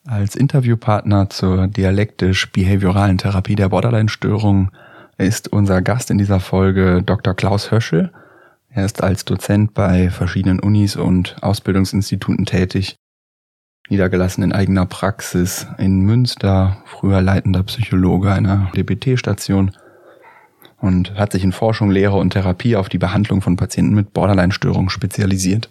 Als Interviewpartner zur dialektisch-behavioralen Therapie der Borderline-Störung ist unser Gast in dieser Folge Dr. Klaus Höschel. Er ist als Dozent bei verschiedenen Unis und Ausbildungsinstituten tätig, niedergelassen in eigener Praxis in Münster, früher leitender Psychologe einer DBT-Station und hat sich in Forschung, Lehre und Therapie auf die Behandlung von Patienten mit Borderline-Störung spezialisiert.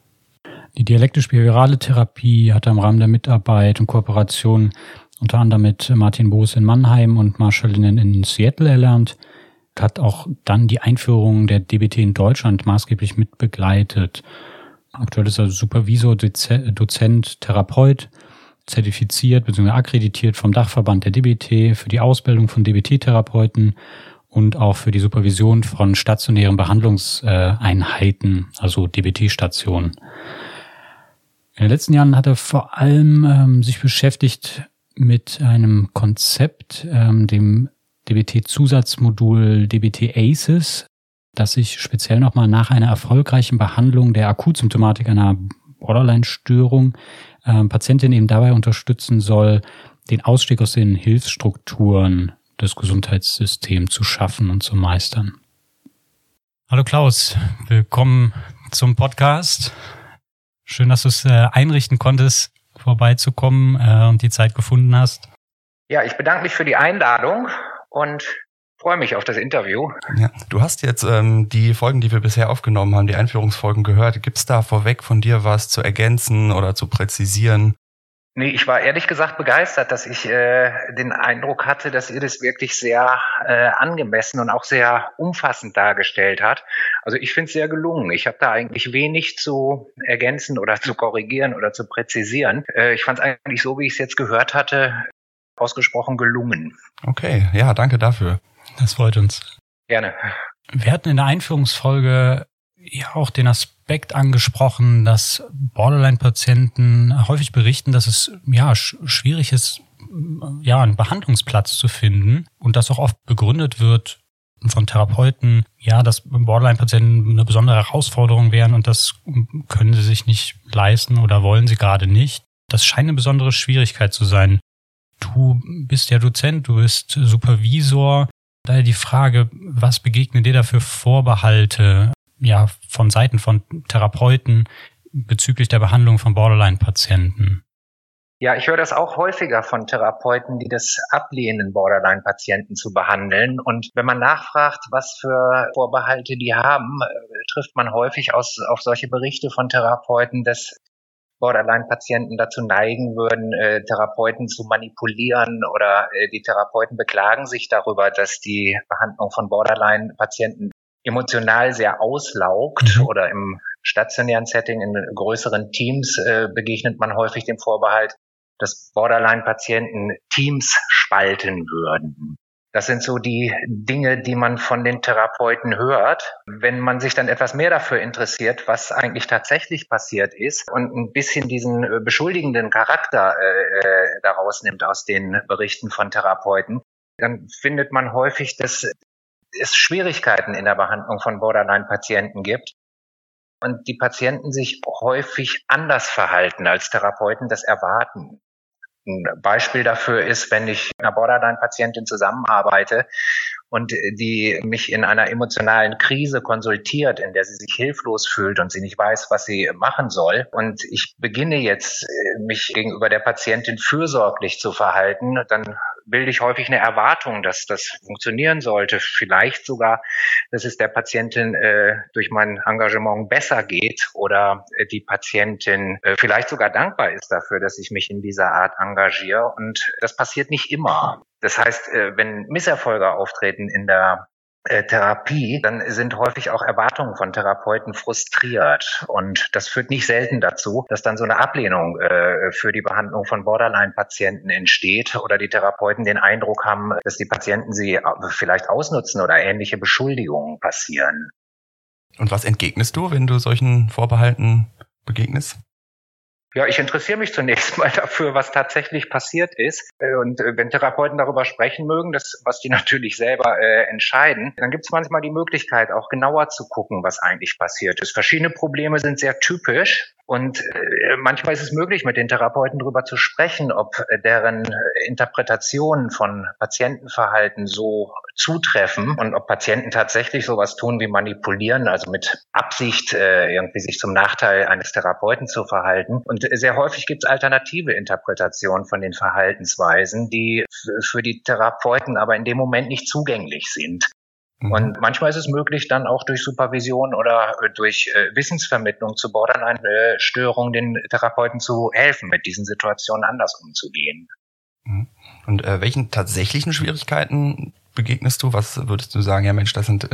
Die dialektisch-behaviorale Therapie hat er im Rahmen der Mitarbeit und Kooperation unter anderem mit Martin Boos in Mannheim und Marshall Linen in Seattle erlernt, hat auch dann die Einführung der DBT in Deutschland maßgeblich mitbegleitet. Aktuell ist er Supervisor, Dozent, Therapeut, zertifiziert bzw. akkreditiert vom Dachverband der DBT für die Ausbildung von DBT-Therapeuten und auch für die Supervision von stationären Behandlungseinheiten, also DBT-Stationen. In den letzten Jahren hat er vor allem sich beschäftigt mit einem Konzept, dem DBT-Zusatzmodul DBT ACEs, das sich speziell nochmal nach einer erfolgreichen Behandlung der Akutsymptomatik einer Borderline-Störung Patientinnen eben dabei unterstützen soll, den Ausstieg aus den Hilfsstrukturen des Gesundheitssystems zu schaffen und zu meistern. Hallo Klaus, willkommen zum Podcast. Schön, dass du es einrichten konntest, vorbeizukommen und die Zeit gefunden hast. Ja, ich bedanke mich für die Einladung und freue mich auf das Interview. Ja, du hast jetzt die Folgen, die wir bisher aufgenommen haben, die Einführungsfolgen gehört. Gibt es da vorweg von dir was zu ergänzen oder zu präzisieren? Nee, ich war ehrlich gesagt begeistert, dass ich den Eindruck hatte, dass ihr das wirklich sehr angemessen und auch sehr umfassend dargestellt habt. Also ich finde es sehr gelungen. Ich habe da eigentlich wenig zu ergänzen oder zu korrigieren oder zu präzisieren. Ich fand es eigentlich so, wie ich es jetzt gehört hatte, ausgesprochen gelungen. Okay, ja, danke dafür. Das freut uns. Gerne. Wir hatten in der Einführungsfolge ja auch den Aspekt angesprochen, dass Borderline-Patienten häufig berichten, dass es schwierig ist, einen Behandlungsplatz zu finden und das auch oft begründet wird von Therapeuten, dass Borderline-Patienten eine besondere Herausforderung wären und das können sie sich nicht leisten oder wollen sie gerade nicht. Das scheint eine besondere Schwierigkeit zu sein. Du bist ja Dozent, du bist Supervisor. Daher die Frage, was begegnen dir da für Vorbehalte von Seiten von Therapeuten bezüglich der Behandlung von Borderline-Patienten? Ja, ich höre das auch häufiger von Therapeuten, die das ablehnen, Borderline-Patienten zu behandeln. Und wenn man nachfragt, was für Vorbehalte die haben, trifft man häufig auf solche Berichte von Therapeuten, dass Borderline-Patienten dazu neigen würden, Therapeuten zu manipulieren oder die Therapeuten beklagen sich darüber, dass die Behandlung von Borderline-Patienten emotional sehr auslaugt oder im stationären Setting, in größeren Teams begegnet man häufig dem Vorbehalt, dass Borderline-Patienten Teams spalten würden. Das sind so die Dinge, die man von den Therapeuten hört. Wenn man sich dann etwas mehr dafür interessiert, was eigentlich tatsächlich passiert ist und ein bisschen diesen beschuldigenden Charakter daraus nimmt aus den Berichten von Therapeuten, dann findet man häufig, dass es Schwierigkeiten in der Behandlung von Borderline-Patienten gibt und die Patienten sich häufig anders verhalten, als Therapeuten das erwarten. Ein Beispiel dafür ist, wenn ich mit einer Borderline-Patientin zusammenarbeite und die mich in einer emotionalen Krise konsultiert, in der sie sich hilflos fühlt und sie nicht weiß, was sie machen soll. Und ich beginne jetzt, mich gegenüber der Patientin fürsorglich zu verhalten, dann bilde ich häufig eine Erwartung, dass das funktionieren sollte. Vielleicht sogar, dass es der Patientin durch mein Engagement besser geht oder die Patientin vielleicht sogar dankbar ist dafür, dass ich mich in dieser Art engagiere. Und das passiert nicht immer. Das heißt, wenn Misserfolge auftreten in der Therapie, dann sind häufig auch Erwartungen von Therapeuten frustriert. Und das führt nicht selten dazu, dass dann so eine Ablehnung für die Behandlung von Borderline-Patienten entsteht oder die Therapeuten den Eindruck haben, dass die Patienten sie vielleicht ausnutzen oder ähnliche Beschuldigungen passieren. Und was entgegnest du, wenn du solchen Vorbehalten begegnest? Ja, ich interessiere mich zunächst mal dafür, was tatsächlich passiert ist. Und wenn Therapeuten darüber sprechen mögen, was die natürlich selber entscheiden, dann gibt es manchmal die Möglichkeit, auch genauer zu gucken, was eigentlich passiert ist. Verschiedene Probleme sind sehr typisch. Und manchmal ist es möglich, mit den Therapeuten darüber zu sprechen, ob deren Interpretationen von Patientenverhalten so zutreffen und ob Patienten tatsächlich sowas tun wie manipulieren, also mit Absicht irgendwie sich zum Nachteil eines Therapeuten zu verhalten. Und sehr häufig gibt es alternative Interpretationen von den Verhaltensweisen, die für die Therapeuten aber in dem Moment nicht zugänglich sind. Und manchmal ist es möglich, dann auch durch Supervision oder durch Wissensvermittlung zu Borderline-Störungen den Therapeuten zu helfen, mit diesen Situationen anders umzugehen. Und welchen tatsächlichen Schwierigkeiten begegnest du? Was würdest du sagen, ja Mensch, das sind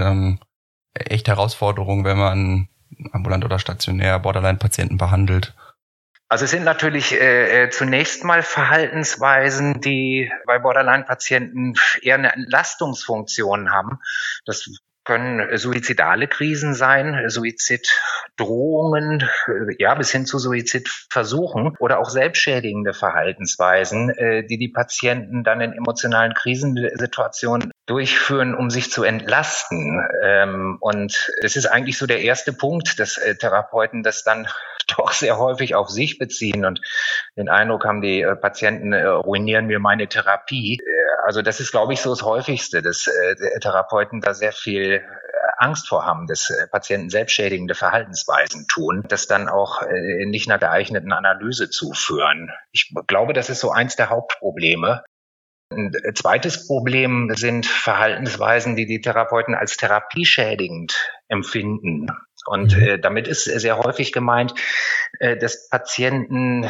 echt Herausforderungen, wenn man ambulant oder stationär Borderline-Patienten behandelt? Also es sind natürlich zunächst mal Verhaltensweisen, die bei Borderline-Patienten eher eine Entlastungsfunktion haben. Das können suizidale Krisen sein, Suiziddrohungen, ja, bis hin zu Suizidversuchen oder auch selbstschädigende Verhaltensweisen, die Patienten dann in emotionalen Krisensituationen durchführen, um sich zu entlasten. Und es ist eigentlich so der erste Punkt, dass Therapeuten das dann doch sehr häufig auf sich beziehen und den Eindruck haben, die Patienten ruinieren mir meine Therapie. Also das ist, glaube ich, so das Häufigste, dass Therapeuten da sehr viel Angst vor haben, dass Patienten selbstschädigende Verhaltensweisen tun, das dann auch nicht einer geeigneten Analyse zuführen. Ich glaube, das ist so eins der Hauptprobleme. Ein zweites Problem sind Verhaltensweisen, die Therapeuten als therapieschädigend empfinden. Und damit ist sehr häufig gemeint, dass Patienten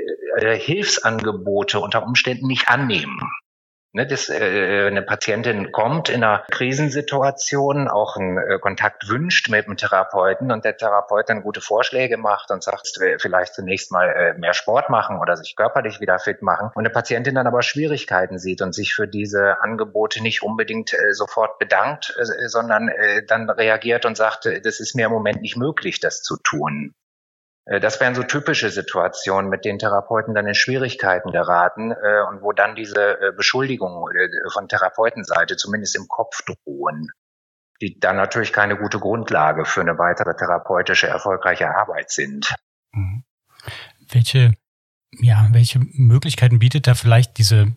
Hilfsangebote unter Umständen nicht annehmen. Dass eine Patientin kommt in einer Krisensituation, auch einen Kontakt wünscht mit dem Therapeuten und der Therapeut dann gute Vorschläge macht und sagt, vielleicht zunächst mal mehr Sport machen oder sich körperlich wieder fit machen. Und eine Patientin dann aber Schwierigkeiten sieht und sich für diese Angebote nicht unbedingt sofort bedankt, sondern dann reagiert und sagt, das ist mir im Moment nicht möglich, das zu tun. Das wären so typische Situationen, mit denen Therapeuten dann in Schwierigkeiten geraten und wo dann diese Beschuldigungen von Therapeutenseite zumindest im Kopf drohen, die dann natürlich keine gute Grundlage für eine weitere therapeutische, erfolgreiche Arbeit sind. Welche Möglichkeiten bietet da vielleicht diese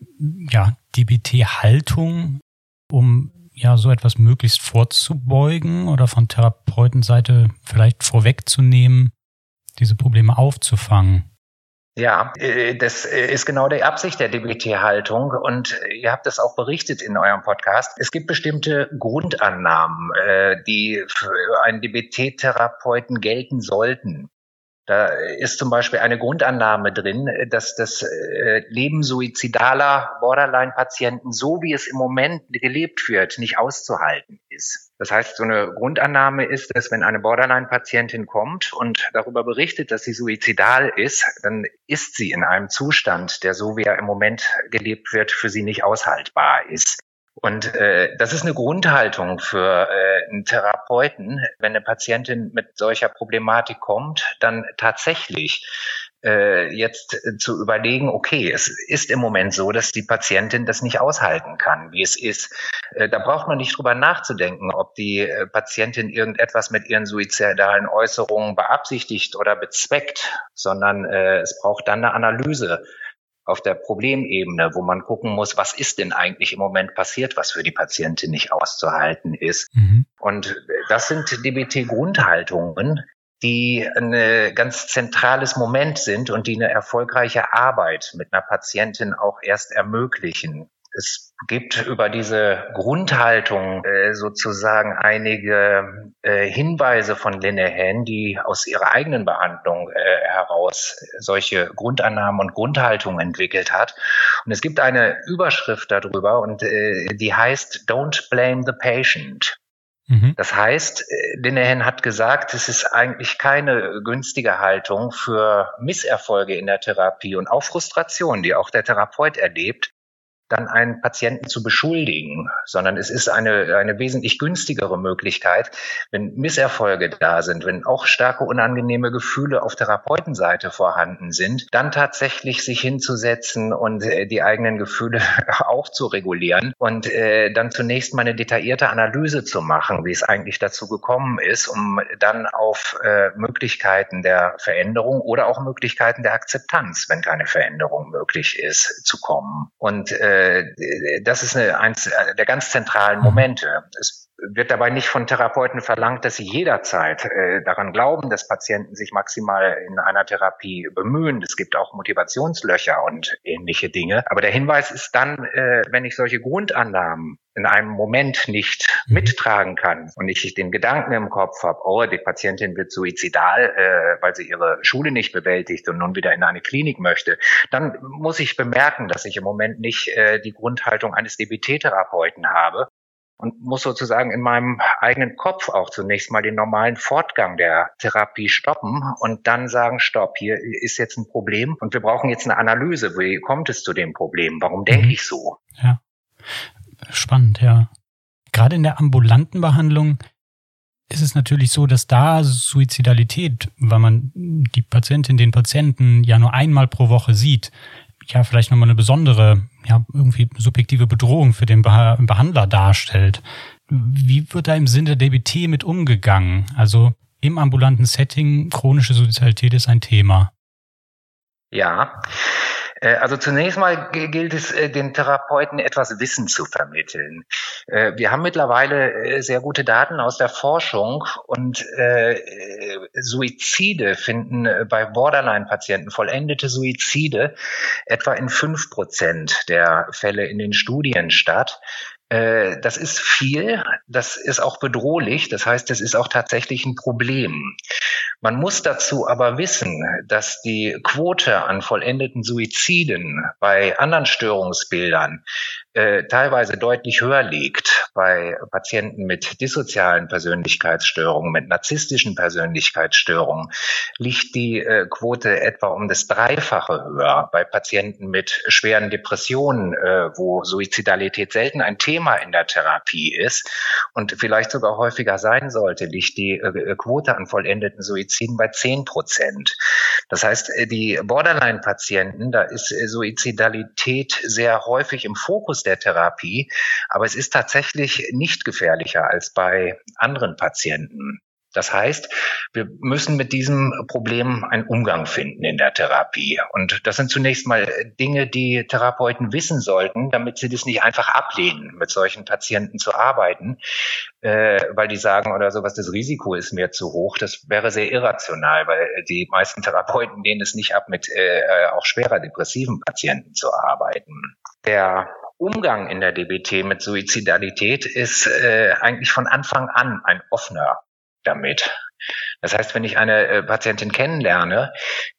DBT-Haltung, um so etwas möglichst vorzubeugen oder von Therapeutenseite vielleicht vorwegzunehmen, diese Probleme aufzufangen? Ja, das ist genau die Absicht der DBT-Haltung und ihr habt das auch berichtet in eurem Podcast. Es gibt bestimmte Grundannahmen, die für einen DBT-Therapeuten gelten sollten. Da ist zum Beispiel eine Grundannahme drin, dass das Leben suizidaler Borderline-Patienten, so wie es im Moment gelebt wird, nicht auszuhalten ist. Das heißt, so eine Grundannahme ist, dass wenn eine Borderline-Patientin kommt und darüber berichtet, dass sie suizidal ist, dann ist sie in einem Zustand, der so wie er im Moment gelebt wird, für sie nicht aushaltbar ist. Und das ist eine Grundhaltung für einen Therapeuten, wenn eine Patientin mit solcher Problematik kommt, dann tatsächlich jetzt zu überlegen, okay, es ist im Moment so, dass die Patientin das nicht aushalten kann, wie es ist. Da braucht man nicht drüber nachzudenken, ob die Patientin irgendetwas mit ihren suizidalen Äußerungen beabsichtigt oder bezweckt, sondern es braucht dann eine Analyse auf der Problemebene, wo man gucken muss, was ist denn eigentlich im Moment passiert, was für die Patientin nicht auszuhalten ist. Und das sind DBT-Grundhaltungen, die ein ganz zentrales Moment sind und die eine erfolgreiche Arbeit mit einer Patientin auch erst ermöglichen. Es gibt über diese Grundhaltung sozusagen einige Hinweise von Linehan, die aus ihrer eigenen Behandlung heraus solche Grundannahmen und Grundhaltungen entwickelt hat. Und es gibt eine Überschrift darüber und die heißt Don't blame the patient. Das heißt, Linehan hat gesagt, es ist eigentlich keine günstige Haltung für Misserfolge in der Therapie und auch Frustration, die auch der Therapeut erlebt, dann einen Patienten zu beschuldigen, sondern es ist eine wesentlich günstigere Möglichkeit, wenn Misserfolge da sind, wenn auch starke unangenehme Gefühle auf Therapeutenseite vorhanden sind, dann tatsächlich sich hinzusetzen und die eigenen Gefühle auch zu regulieren und dann zunächst mal eine detaillierte Analyse zu machen, wie es eigentlich dazu gekommen ist, um dann auf Möglichkeiten der Veränderung oder auch Möglichkeiten der Akzeptanz, wenn keine Veränderung möglich ist, zu kommen. Und das ist eins der ganz zentralen Momente. Es wird dabei nicht von Therapeuten verlangt, dass sie jederzeit daran glauben, dass Patienten sich maximal in einer Therapie bemühen. Es gibt auch Motivationslöcher und ähnliche Dinge. Aber der Hinweis ist dann, wenn ich solche Grundannahmen in einem Moment nicht mittragen kann und ich den Gedanken im Kopf habe, oh, die Patientin wird suizidal, weil sie ihre Schule nicht bewältigt und nun wieder in eine Klinik möchte, dann muss ich bemerken, dass ich im Moment nicht die Grundhaltung eines DBT-Therapeuten habe und muss sozusagen in meinem eigenen Kopf auch zunächst mal den normalen Fortgang der Therapie stoppen und dann sagen, stopp, hier ist jetzt ein Problem und wir brauchen jetzt eine Analyse. Wie kommt es zu dem Problem? Warum denke ich so? Ja. Spannend, ja. Gerade in der ambulanten Behandlung ist es natürlich so, dass da Suizidalität, weil man die Patientin, den Patienten ja nur einmal pro Woche sieht, ja vielleicht nochmal eine besondere, ja irgendwie subjektive Bedrohung für den Behandler darstellt. Wie wird da im Sinne der DBT mit umgegangen? Also im ambulanten Setting, chronische Suizidalität ist ein Thema. Ja. Also zunächst mal gilt es, den Therapeuten etwas Wissen zu vermitteln. Wir haben mittlerweile sehr gute Daten aus der Forschung und Suizide finden bei Borderline-Patienten, vollendete Suizide, etwa in 5% der Fälle in den Studien statt. Das ist viel, das ist auch bedrohlich, das heißt, das ist auch tatsächlich ein Problem. Man muss dazu aber wissen, dass die Quote an vollendeten Suiziden bei anderen Störungsbildern teilweise deutlich höher liegt. Bei Patienten mit dissozialen Persönlichkeitsstörungen, mit narzisstischen Persönlichkeitsstörungen liegt die Quote etwa um das Dreifache höher. Bei Patienten mit schweren Depressionen, wo Suizidalität selten ein Thema in der Therapie ist und vielleicht sogar häufiger sein sollte, liegt die Quote an vollendeten Suiziden bei 10%. Das heißt, die Borderline-Patienten, da ist Suizidalität sehr häufig im Fokus der Therapie, aber es ist tatsächlich nicht gefährlicher als bei anderen Patienten. Das heißt, wir müssen mit diesem Problem einen Umgang finden in der Therapie. Und das sind zunächst mal Dinge, die Therapeuten wissen sollten, damit sie das nicht einfach ablehnen, mit solchen Patienten zu arbeiten, weil die sagen oder sowas, das Risiko ist mir zu hoch. Das wäre sehr irrational, weil die meisten Therapeuten lehnen es nicht ab, mit auch schwerer depressiven Patienten zu arbeiten. Der Umgang in der DBT mit Suizidalität ist eigentlich von Anfang an ein offener damit. Das heißt, wenn ich eine Patientin kennenlerne,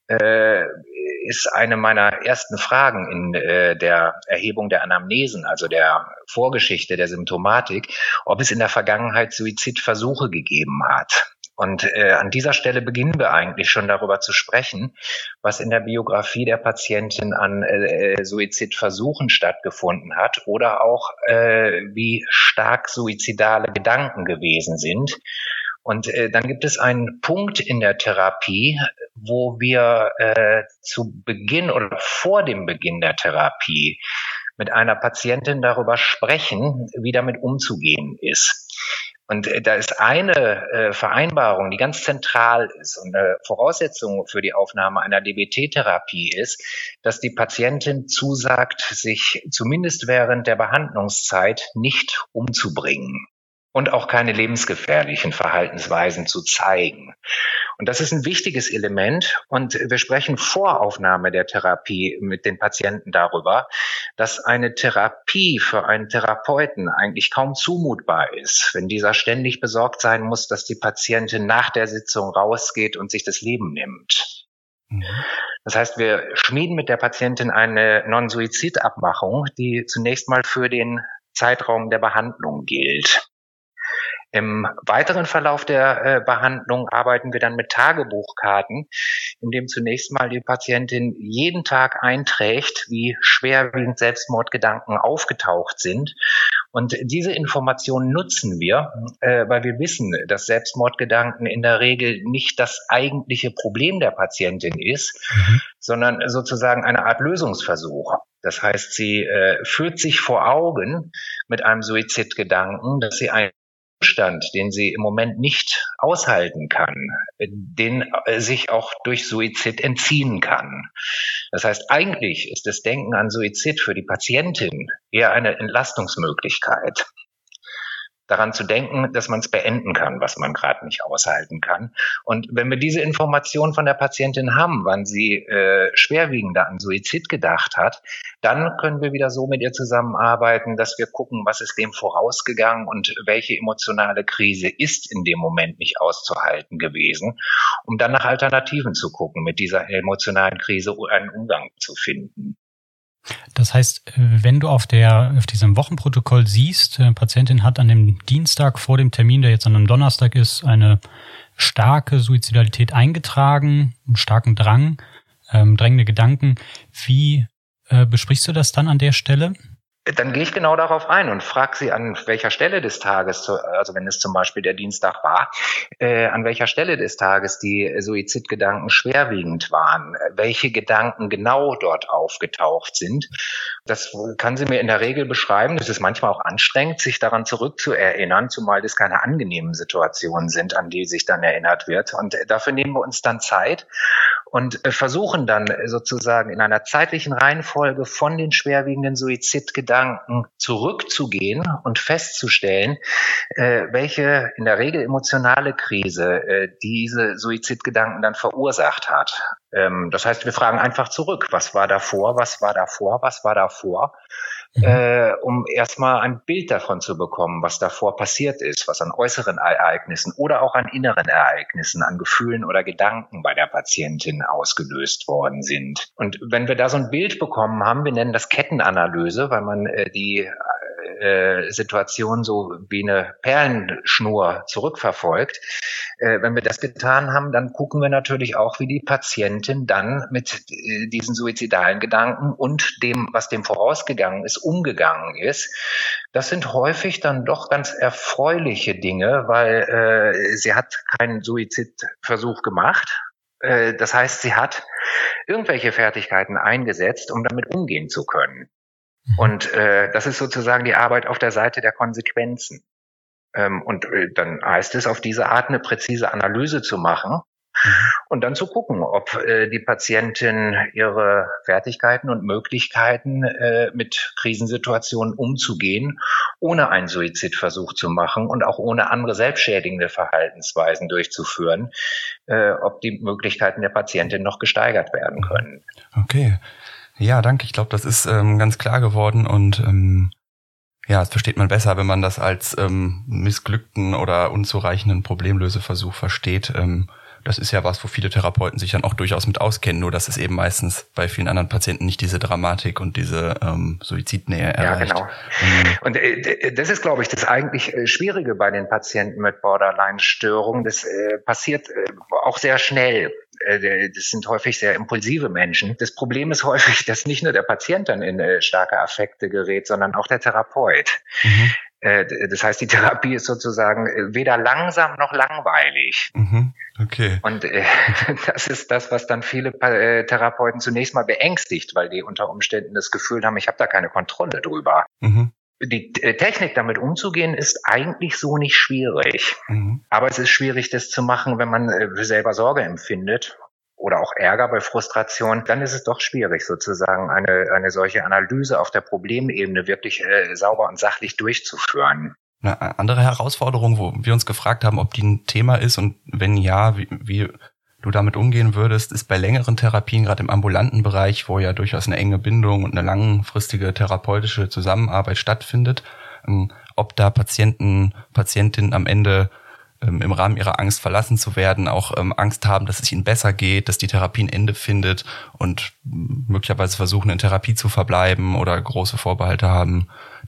ist eine meiner ersten Fragen in der Erhebung der Anamnesen, also der Vorgeschichte der Symptomatik, ob es in der Vergangenheit Suizidversuche gegeben hat. Und an dieser Stelle beginnen wir eigentlich schon darüber zu sprechen, was in der Biografie der Patientin an Suizidversuchen stattgefunden hat oder auch wie stark suizidale Gedanken gewesen sind. Und dann gibt es einen Punkt in der Therapie, wo wir zu Beginn oder vor dem Beginn der Therapie mit einer Patientin darüber sprechen, wie damit umzugehen ist. Und da ist eine Vereinbarung, die ganz zentral ist und eine Voraussetzung für die Aufnahme einer DBT-Therapie ist, dass die Patientin zusagt, sich zumindest während der Behandlungszeit nicht umzubringen und auch keine lebensgefährlichen Verhaltensweisen zu zeigen. Und das ist ein wichtiges Element. Und wir sprechen vor Aufnahme der Therapie mit den Patienten darüber, dass eine Therapie für einen Therapeuten eigentlich kaum zumutbar ist, wenn dieser ständig besorgt sein muss, dass die Patientin nach der Sitzung rausgeht und sich das Leben nimmt. Das heißt, wir schmieden mit der Patientin eine Non-Suizid-Abmachung, die zunächst mal für den Zeitraum der Behandlung gilt. Im weiteren Verlauf der Behandlung arbeiten wir dann mit Tagebuchkarten, in dem zunächst mal die Patientin jeden Tag einträgt, wie schwerwiegend Selbstmordgedanken aufgetaucht sind. Und diese Informationen nutzen wir, weil wir wissen, dass Selbstmordgedanken in der Regel nicht das eigentliche Problem der Patientin ist, sondern sozusagen eine Art Lösungsversuch. Das heißt, sie führt sich vor Augen mit einem Suizidgedanken, dass sie einen Zustand, den sie im Moment nicht aushalten kann, den sich auch durch Suizid entziehen kann. Das heißt, eigentlich ist das Denken an Suizid für die Patientin eher eine Entlastungsmöglichkeit. Daran zu denken, dass man es beenden kann, was man gerade nicht aushalten kann. Und wenn wir diese Information von der Patientin haben, wann sie schwerwiegender an Suizid gedacht hat, dann können wir wieder so mit ihr zusammenarbeiten, dass wir gucken, was ist dem vorausgegangen und welche emotionale Krise ist in dem Moment nicht auszuhalten gewesen, um dann nach Alternativen zu gucken, mit dieser emotionalen Krise einen Umgang zu finden. Das heißt, wenn du auf diesem Wochenprotokoll siehst, Patientin hat an dem Dienstag vor dem Termin, der jetzt an einem Donnerstag ist, eine starke Suizidalität eingetragen, einen starken Drang, drängende Gedanken. Wie besprichst du das dann an der Stelle? Dann gehe ich genau darauf ein und frage sie, an welcher Stelle des Tages, also wenn es zum Beispiel der Dienstag war, an welcher Stelle des Tages die Suizidgedanken schwerwiegend waren, welche Gedanken genau dort aufgetaucht sind. Das kann sie mir in der Regel beschreiben. Das ist manchmal auch anstrengend, sich daran zurückzuerinnern, zumal das keine angenehmen Situationen sind, an die sich dann erinnert wird. Und dafür nehmen wir uns dann Zeit und versuchen dann sozusagen in einer zeitlichen Reihenfolge von den schwerwiegenden Suizidgedanken zurückzugehen und festzustellen, welche in der Regel emotionale Krise diese Suizidgedanken dann verursacht hat. Das heißt, wir fragen einfach zurück, was war davor, was war davor, was war davor, um erstmal ein Bild davon zu bekommen, was davor passiert ist, was an äußeren Ereignissen oder auch an inneren Ereignissen, an Gefühlen oder Gedanken bei der Patientin ausgelöst worden sind. Und wenn wir da so ein Bild bekommen haben, wir nennen das Kettenanalyse, weil man die Situation so wie eine Perlenschnur zurückverfolgt. Wenn wir das getan haben, dann gucken wir natürlich auch, wie die Patientin dann mit diesen suizidalen Gedanken und dem, was dem vorausgegangen ist, umgegangen ist. Das sind häufig dann doch ganz erfreuliche Dinge, weil sie hat keinen Suizidversuch gemacht. Das heißt, sie hat irgendwelche Fertigkeiten eingesetzt, um damit umgehen zu können. Und das ist sozusagen die Arbeit auf der Seite der Konsequenzen. Und dann heißt es, auf diese Art eine präzise Analyse zu machen und dann zu gucken, ob die Patientin ihre Fertigkeiten und Möglichkeiten mit Krisensituationen umzugehen, ohne einen Suizidversuch zu machen und auch ohne andere selbstschädigende Verhaltensweisen durchzuführen, ob die Möglichkeiten der Patientin noch gesteigert werden können. Okay. Ja, danke. Ich glaube, das ist ganz klar geworden und das versteht man besser, wenn man das als missglückten oder unzureichenden Problemlöseversuch versteht. Das ist ja was, wo viele Therapeuten sich dann auch durchaus mit auskennen, nur dass es eben meistens bei vielen anderen Patienten nicht diese Dramatik und diese Suizidnähe erreicht. Ja, genau. Und das ist, glaube ich, das eigentlich Schwierige bei den Patienten mit Borderline-Störung. Das passiert auch sehr schnell. Das sind häufig sehr impulsive Menschen. Das Problem ist häufig, dass nicht nur der Patient dann in starke Affekte gerät, sondern auch der Therapeut. Das heißt, die Therapie ist sozusagen weder langsam noch langweilig. Okay. Und das ist das, was dann viele Therapeuten zunächst mal beängstigt, weil die unter Umständen das Gefühl haben, ich habe da keine Kontrolle drüber. Die Technik, damit umzugehen, ist eigentlich so nicht schwierig. Aber es ist schwierig, das zu machen, wenn man selber Sorge empfindet oder auch Ärger bei Frustration. Dann ist es doch schwierig, sozusagen eine solche Analyse auf der Problemebene wirklich sauber und sachlich durchzuführen. Eine andere Herausforderung, wo wir uns gefragt haben, ob die ein Thema ist und wenn ja, wie du damit umgehen würdest, ist bei längeren Therapien, gerade im ambulanten Bereich, wo ja durchaus eine enge Bindung und eine langfristige therapeutische Zusammenarbeit stattfindet, ob da Patientinnen am Ende im Rahmen ihrer Angst verlassen zu werden, auch Angst haben, dass es ihnen besser geht, dass die Therapie ein Ende findet und möglicherweise versuchen, in Therapie zu verbleiben oder große Vorbehalte haben,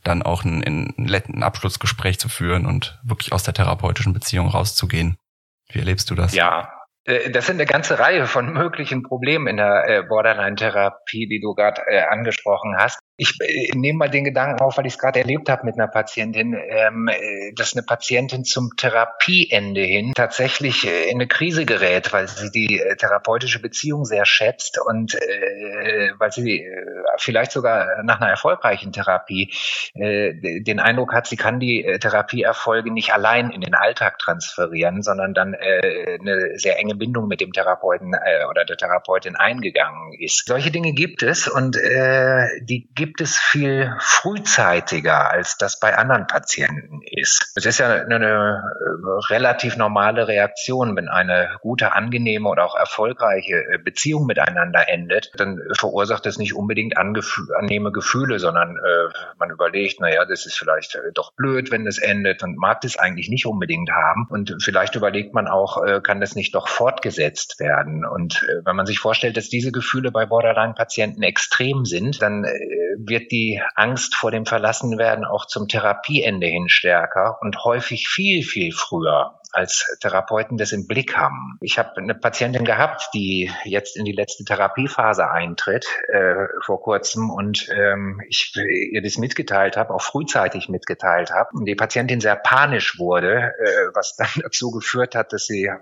dann auch ein Abschlussgespräch zu führen und wirklich aus der therapeutischen Beziehung rauszugehen. Wie erlebst du das? Ja, das sind eine ganze Reihe von möglichen Problemen in der Borderline-Therapie, die du gerade angesprochen hast. Ich nehme mal den Gedanken auf, weil ich es gerade erlebt habe mit einer Patientin, dass eine Patientin zum Therapieende hin tatsächlich in eine Krise gerät, weil sie die therapeutische Beziehung sehr schätzt und weil sie vielleicht sogar nach einer erfolgreichen Therapie den Eindruck hat, sie kann die Therapieerfolge nicht allein in den Alltag transferieren, sondern dann eine sehr enge Bindung mit dem Therapeuten oder der Therapeutin eingegangen ist. Solche Dinge gibt es und die gibt es viel frühzeitiger, als das bei anderen Patienten ist. Es ist ja eine relativ normale Reaktion, wenn eine gute, angenehme oder auch erfolgreiche Beziehung miteinander endet, dann verursacht es nicht unbedingt angenehme Gefühle, sondern man überlegt, das ist vielleicht doch blöd, wenn es endet und mag das eigentlich nicht unbedingt haben. Und vielleicht überlegt man auch, kann das nicht doch fortgesetzt werden? Und wenn man sich vorstellt, dass diese Gefühle bei Borderline-Patienten extrem sind, dann wird die Angst vor dem Verlassenwerden auch zum Therapieende hin stärker und häufig viel, viel früher, als Therapeuten das im Blick haben. Ich habe eine Patientin gehabt, die jetzt in die letzte Therapiephase eintritt, vor kurzem, und ich ihr das mitgeteilt habe, auch frühzeitig mitgeteilt habe, und die Patientin sehr panisch wurde, was dann dazu geführt hat, dass sie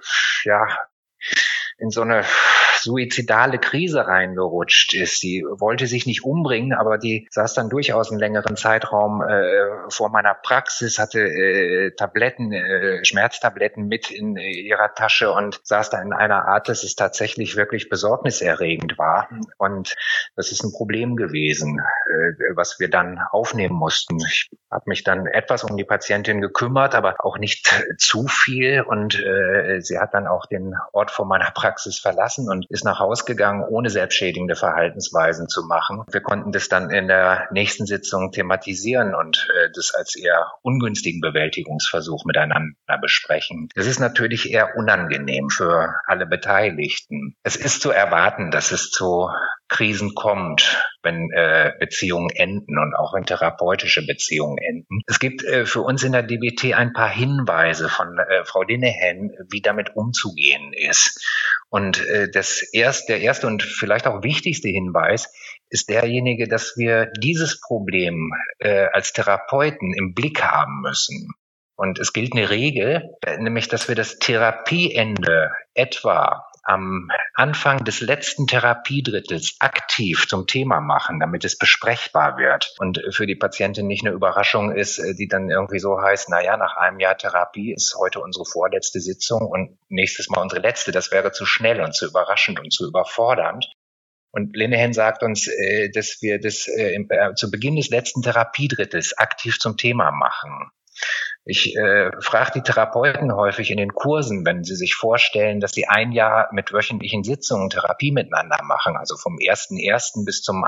in so eine suizidale Krise reingerutscht ist. Sie wollte sich nicht umbringen, aber die saß dann durchaus einen längeren Zeitraum vor meiner Praxis, hatte Schmerztabletten mit in ihrer Tasche und saß da in einer Art, dass es tatsächlich wirklich besorgniserregend war. Und das ist ein Problem gewesen, was wir dann aufnehmen mussten. Ich habe mich dann etwas um die Patientin gekümmert, aber auch nicht zu viel. Und sie hat dann auch den Ort vor meiner Praxis verlassen und ist nach Hause gegangen, ohne selbstschädigende Verhaltensweisen zu machen. Wir konnten das dann in der nächsten Sitzung thematisieren und das als eher ungünstigen Bewältigungsversuch miteinander besprechen. Das ist natürlich eher unangenehm für alle Beteiligten. Es ist zu erwarten, dass es zu Krisen kommt, wenn Beziehungen enden und auch wenn therapeutische Beziehungen enden. Es gibt für uns in der DBT ein paar Hinweise von Frau Linehan, wie damit umzugehen ist. Und der erste und vielleicht auch wichtigste Hinweis ist derjenige, dass wir dieses Problem als Therapeuten im Blick haben müssen. Und es gilt eine Regel, nämlich, dass wir das Therapieende etwa am Anfang des letzten Therapiedrittels aktiv zum Thema machen, damit es besprechbar wird und für die Patientin nicht eine Überraschung ist, die dann irgendwie so heißt, nach einem Jahr Therapie ist heute unsere vorletzte Sitzung und nächstes Mal unsere letzte. Das wäre zu schnell und zu überraschend und zu überfordernd. Und Linehan sagt uns, dass wir das zu Beginn des letzten Therapiedrittels aktiv zum Thema machen. Ich frage die Therapeuten häufig in den Kursen, wenn sie sich vorstellen, dass sie ein Jahr mit wöchentlichen Sitzungen Therapie miteinander machen, also vom 1.1. bis zum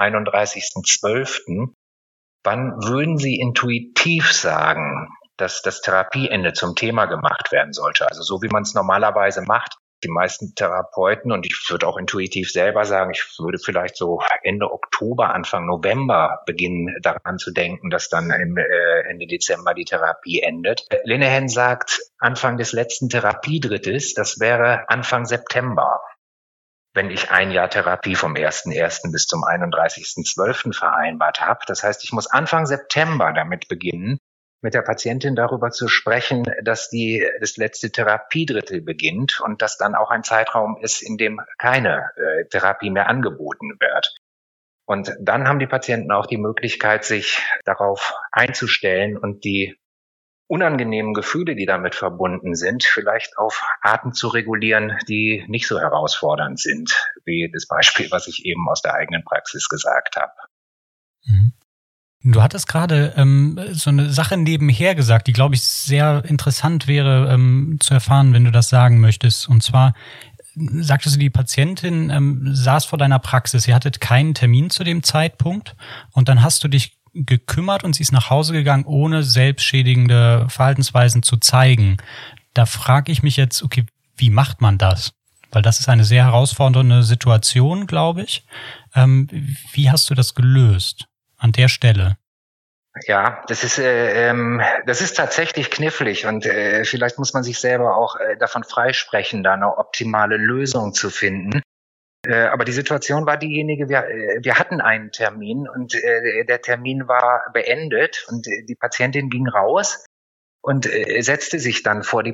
31.12., wann würden sie intuitiv sagen, dass das Therapieende zum Thema gemacht werden sollte? Also so, wie man es normalerweise macht. Die meisten Therapeuten, und ich würde auch intuitiv selber sagen, ich würde vielleicht so Ende Oktober, Anfang November beginnen, daran zu denken, dass dann Ende Dezember die Therapie endet. Linehan sagt, Anfang des letzten Therapiedrittels, das wäre Anfang September, wenn ich ein Jahr Therapie vom 1.1. bis zum 31.12. vereinbart habe. Das heißt, ich muss Anfang September damit beginnen, mit der Patientin darüber zu sprechen, dass das letzte Therapiedrittel beginnt und dass dann auch ein Zeitraum ist, in dem keine Therapie mehr angeboten wird. Und dann haben die Patienten auch die Möglichkeit, sich darauf einzustellen und die unangenehmen Gefühle, die damit verbunden sind, vielleicht auf Arten zu regulieren, die nicht so herausfordernd sind, wie das Beispiel, was ich eben aus der eigenen Praxis gesagt habe. Mhm. Du hattest gerade so eine Sache nebenher gesagt, die, glaube ich, sehr interessant wäre zu erfahren, wenn du das sagen möchtest. Und zwar sagtest du, die Patientin saß vor deiner Praxis, ihr hattet keinen Termin zu dem Zeitpunkt und dann hast du dich gekümmert und sie ist nach Hause gegangen, ohne selbstschädigende Verhaltensweisen zu zeigen. Da frage ich mich jetzt, okay, wie macht man das? Weil das ist eine sehr herausfordernde Situation, glaube ich. Wie hast du das gelöst? An der Stelle? Ja, das ist tatsächlich knifflig und vielleicht muss man sich selber auch davon freisprechen, da eine optimale Lösung zu finden. Aber die Situation war diejenige, wir hatten einen Termin und der Termin war beendet und die Patientin ging raus und setzte sich dann vor die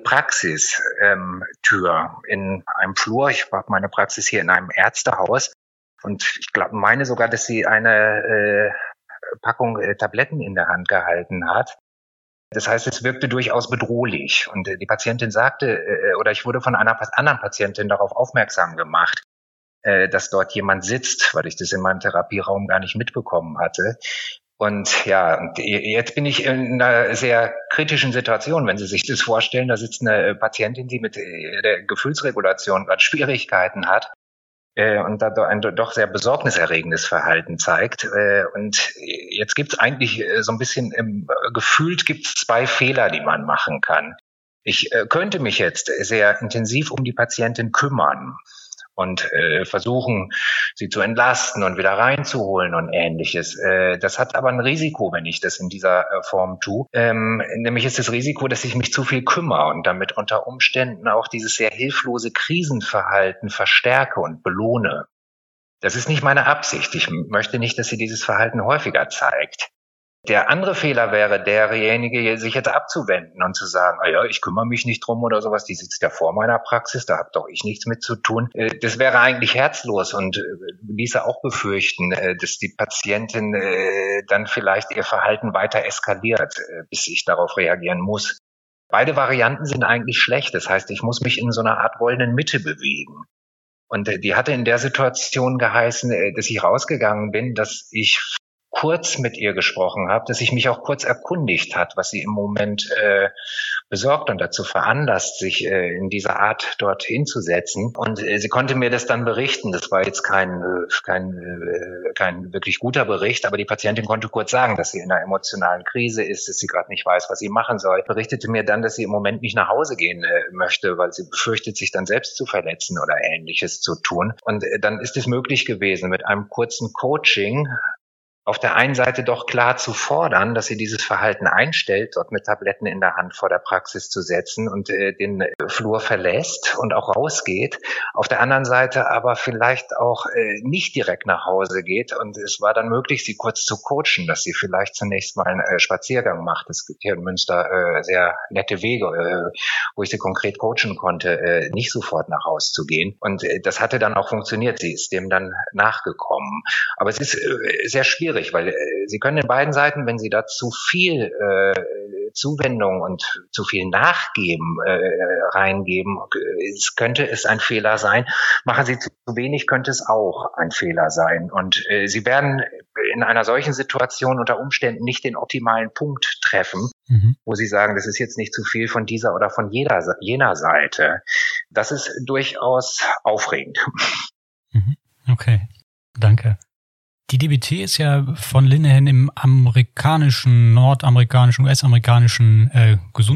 Praxistür in einem Flur. Ich habe meine Praxis hier in einem Ärztehaus und ich meine sogar, dass sie eine Packung Tabletten in der Hand gehalten hat. Das heißt, es wirkte durchaus bedrohlich. Und die Patientin sagte, oder ich wurde von einer anderen Patientin darauf aufmerksam gemacht, dass dort jemand sitzt, weil ich das in meinem Therapieraum gar nicht mitbekommen hatte. Und ja, jetzt bin ich in einer sehr kritischen Situation, wenn Sie sich das vorstellen. Da sitzt eine Patientin, die mit der Gefühlsregulation gerade Schwierigkeiten hat. Und da ein doch sehr besorgniserregendes Verhalten zeigt. Und jetzt gibt es eigentlich so ein bisschen, gefühlt gibt es 2 Fehler, die man machen kann. Ich könnte mich jetzt sehr intensiv um die Patientin kümmern und versuchen, sie zu entlasten und wieder reinzuholen und Ähnliches. Das hat aber ein Risiko, wenn ich das in dieser Form tue. Nämlich ist das Risiko, dass ich mich zu viel kümmere und damit unter Umständen auch dieses sehr hilflose Krisenverhalten verstärke und belohne. Das ist nicht meine Absicht. Ich möchte nicht, dass sie dieses Verhalten häufiger zeigt. Der andere Fehler wäre derjenige, sich jetzt abzuwenden und zu sagen, ja, ich kümmere mich nicht drum oder sowas, die sitzt ja vor meiner Praxis, da habe doch ich nichts mit zu tun. Das wäre eigentlich herzlos und ließe auch befürchten, dass die Patientin dann vielleicht ihr Verhalten weiter eskaliert, bis ich darauf reagieren muss. Beide Varianten sind eigentlich schlecht. Das heißt, ich muss mich in so einer Art goldenen Mitte bewegen. Und die hatte in der Situation geheißen, dass ich rausgegangen bin, dass ich kurz mit ihr gesprochen habe, dass ich mich auch kurz erkundigt hat, was sie im Moment besorgt und dazu veranlasst, sich in dieser Art dort hinzusetzen. Und sie konnte mir das dann berichten. Das war jetzt kein wirklich guter Bericht, aber die Patientin konnte kurz sagen, dass sie in einer emotionalen Krise ist, dass sie gerade nicht weiß, was sie machen soll. Berichtete mir dann, dass sie im Moment nicht nach Hause gehen möchte, weil sie befürchtet, sich dann selbst zu verletzen oder Ähnliches zu tun. Und dann ist es möglich gewesen, mit einem kurzen Coaching auf der einen Seite doch klar zu fordern, dass sie dieses Verhalten einstellt, dort mit Tabletten in der Hand vor der Praxis zu setzen und den Flur verlässt und auch rausgeht. Auf der anderen Seite aber vielleicht auch nicht direkt nach Hause geht. Und es war dann möglich, sie kurz zu coachen, dass sie vielleicht zunächst mal einen Spaziergang macht. Es gibt hier in Münster sehr nette Wege, wo ich sie konkret coachen konnte, nicht sofort nach Hause zu gehen. Und das hatte dann auch funktioniert. Sie ist dem dann nachgekommen. Aber es ist sehr schwierig, weil Sie können in beiden Seiten, wenn Sie da zu viel Zuwendung und zu viel Nachgeben reingeben, könnte es ein Fehler sein. Machen Sie zu wenig, könnte es auch ein Fehler sein. Und Sie werden in einer solchen Situation unter Umständen nicht den optimalen Punkt treffen, wo Sie sagen, das ist jetzt nicht zu viel von dieser oder von jener Seite. Das ist durchaus aufregend. Okay, danke. Die DBT ist ja von Linehan im amerikanischen, nordamerikanischen, US-amerikanischen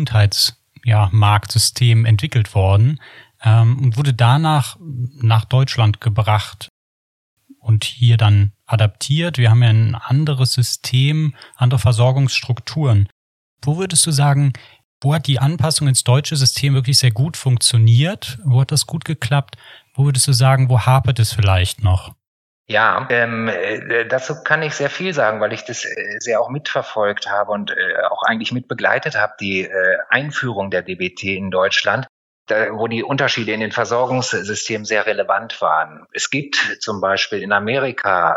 Gesundheitsmarktsystem entwickelt worden und wurde danach nach Deutschland gebracht und hier dann adaptiert. Wir haben ja ein anderes System, andere Versorgungsstrukturen. Wo würdest du sagen, wo hat die Anpassung ins deutsche System wirklich sehr gut funktioniert? Wo hat das gut geklappt? Wo würdest du sagen, wo hapert es vielleicht noch? Ja, dazu kann ich sehr viel sagen, weil ich das sehr auch mitverfolgt habe und auch eigentlich mitbegleitet habe, die Einführung der DBT in Deutschland, wo die Unterschiede in den Versorgungssystemen sehr relevant waren. Es gibt zum Beispiel in Amerika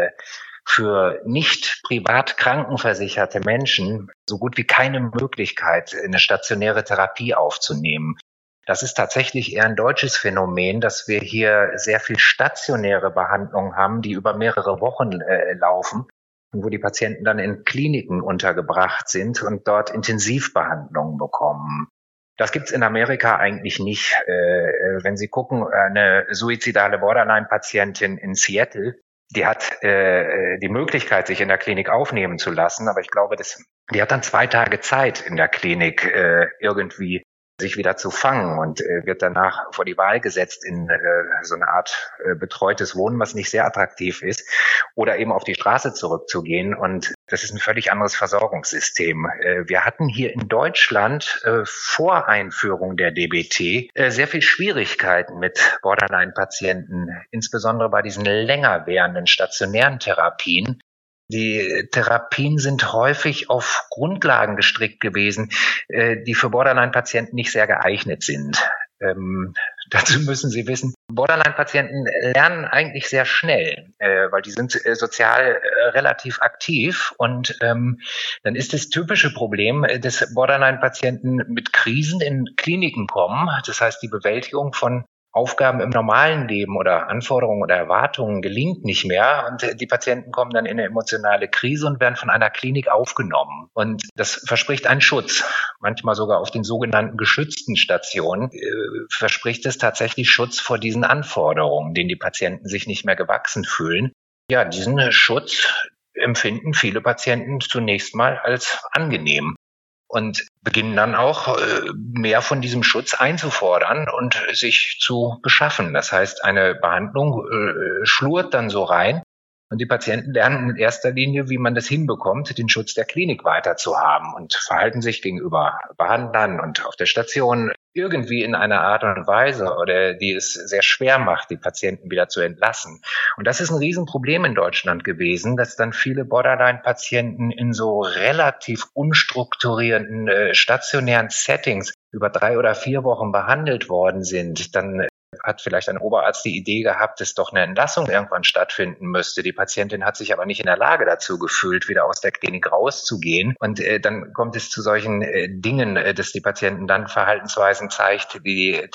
für nicht privat krankenversicherte Menschen so gut wie keine Möglichkeit, eine stationäre Therapie aufzunehmen. Das ist tatsächlich eher ein deutsches Phänomen, dass wir hier sehr viel stationäre Behandlungen haben, die über mehrere Wochen laufen und wo die Patienten dann in Kliniken untergebracht sind und dort Intensivbehandlungen bekommen. Das gibt's in Amerika eigentlich nicht. Wenn Sie gucken, eine suizidale Borderline-Patientin in Seattle, die hat die Möglichkeit, sich in der Klinik aufnehmen zu lassen, aber ich glaube, die hat dann 2 Tage Zeit in der Klinik irgendwie sich wieder zu fangen und wird danach vor die Wahl gesetzt in so eine Art betreutes Wohnen, was nicht sehr attraktiv ist, oder eben auf die Straße zurückzugehen. Und das ist ein völlig anderes Versorgungssystem. Wir hatten hier in Deutschland vor Einführung der DBT sehr viel Schwierigkeiten mit Borderline-Patienten, insbesondere bei diesen länger währenden stationären Therapien. Die Therapien sind häufig auf Grundlagen gestrickt gewesen, die für Borderline-Patienten nicht sehr geeignet sind. Dazu müssen Sie wissen, Borderline-Patienten lernen eigentlich sehr schnell, weil die sind sozial relativ aktiv. Und dann ist das typische Problem, dass Borderline-Patienten mit Krisen in Kliniken kommen. Das heißt, die Bewältigung von Aufgaben im normalen Leben oder Anforderungen oder Erwartungen gelingt nicht mehr und die Patienten kommen dann in eine emotionale Krise und werden von einer Klinik aufgenommen. Und das verspricht einen Schutz. Manchmal sogar auf den sogenannten geschützten Stationen verspricht es tatsächlich Schutz vor diesen Anforderungen, denen die Patienten sich nicht mehr gewachsen fühlen. Ja, diesen Schutz empfinden viele Patienten zunächst mal als angenehm. Und beginnen dann auch mehr von diesem Schutz einzufordern und sich zu beschaffen. Das heißt, eine Behandlung schlurrt dann so rein und die Patienten lernen in erster Linie, wie man das hinbekommt, den Schutz der Klinik weiter zu haben und verhalten sich gegenüber Behandlern und auf der Station irgendwie in einer Art und Weise, oder die es sehr schwer macht, die Patienten wieder zu entlassen. Und das ist ein Riesenproblem in Deutschland gewesen, dass dann viele Borderline-Patienten in so relativ unstrukturierten stationären Settings über 3 oder 4 Wochen behandelt worden sind. Dann hat vielleicht ein Oberarzt die Idee gehabt, dass doch eine Entlassung irgendwann stattfinden müsste. Die Patientin hat sich aber nicht in der Lage dazu gefühlt, wieder aus der Klinik rauszugehen. Und dann kommt es zu solchen Dingen, dass die Patienten dann Verhaltensweisen zeigt, die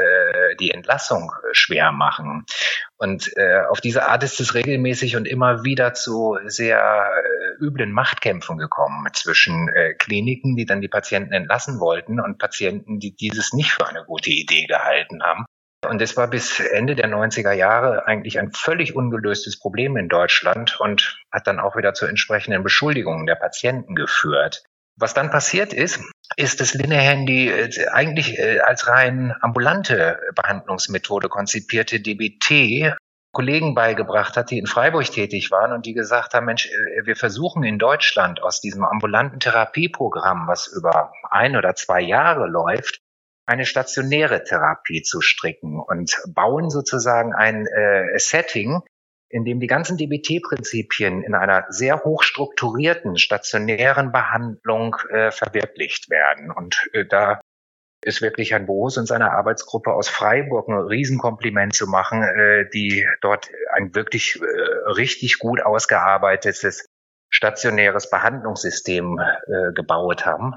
die Entlassung schwer machen. Und auf diese Art ist es regelmäßig und immer wieder zu sehr üblen Machtkämpfen gekommen zwischen Kliniken, die dann die Patienten entlassen wollten, und Patienten, die dieses nicht für eine gute Idee gehalten haben. Und das war bis Ende der 90er Jahre eigentlich ein völlig ungelöstes Problem in Deutschland und hat dann auch wieder zu entsprechenden Beschuldigungen der Patienten geführt. Was dann passiert ist, dass Linehan die eigentlich als rein ambulante Behandlungsmethode konzipierte DBT Kollegen beigebracht hat, die in Freiburg tätig waren und die gesagt haben, Mensch, wir versuchen in Deutschland aus diesem ambulanten Therapieprogramm, was über 1 oder 2 Jahre läuft, eine stationäre Therapie zu stricken und bauen sozusagen ein Setting, in dem die ganzen DBT-Prinzipien in einer sehr hoch strukturierten stationären Behandlung verwirklicht werden. Und da ist wirklich Herrn Boos und seiner Arbeitsgruppe aus Freiburg ein Riesenkompliment zu machen, die dort ein wirklich richtig gut ausgearbeitetes stationäres Behandlungssystem gebaut haben.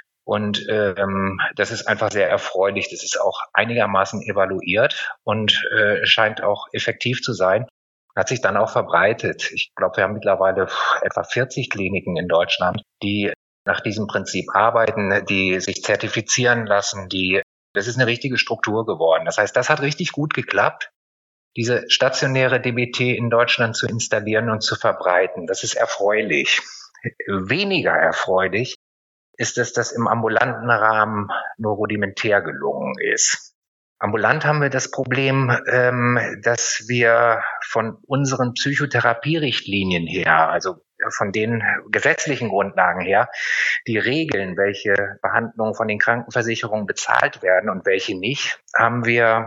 Und das ist einfach sehr erfreulich. Das ist auch einigermaßen evaluiert und scheint auch effektiv zu sein. Hat sich dann auch verbreitet. Ich glaube, wir haben mittlerweile etwa 40 Kliniken in Deutschland, die nach diesem Prinzip arbeiten, die sich zertifizieren lassen. Das ist eine richtige Struktur geworden. Das heißt, das hat richtig gut geklappt, diese stationäre DBT in Deutschland zu installieren und zu verbreiten. Das ist erfreulich. Weniger erfreulich ist es, dass im ambulanten Rahmen nur rudimentär gelungen ist. Ambulant haben wir das Problem, dass wir von unseren Psychotherapierichtlinien her, also von den gesetzlichen Grundlagen her, die Regeln, welche Behandlungen von den Krankenversicherungen bezahlt werden und welche nicht, haben wir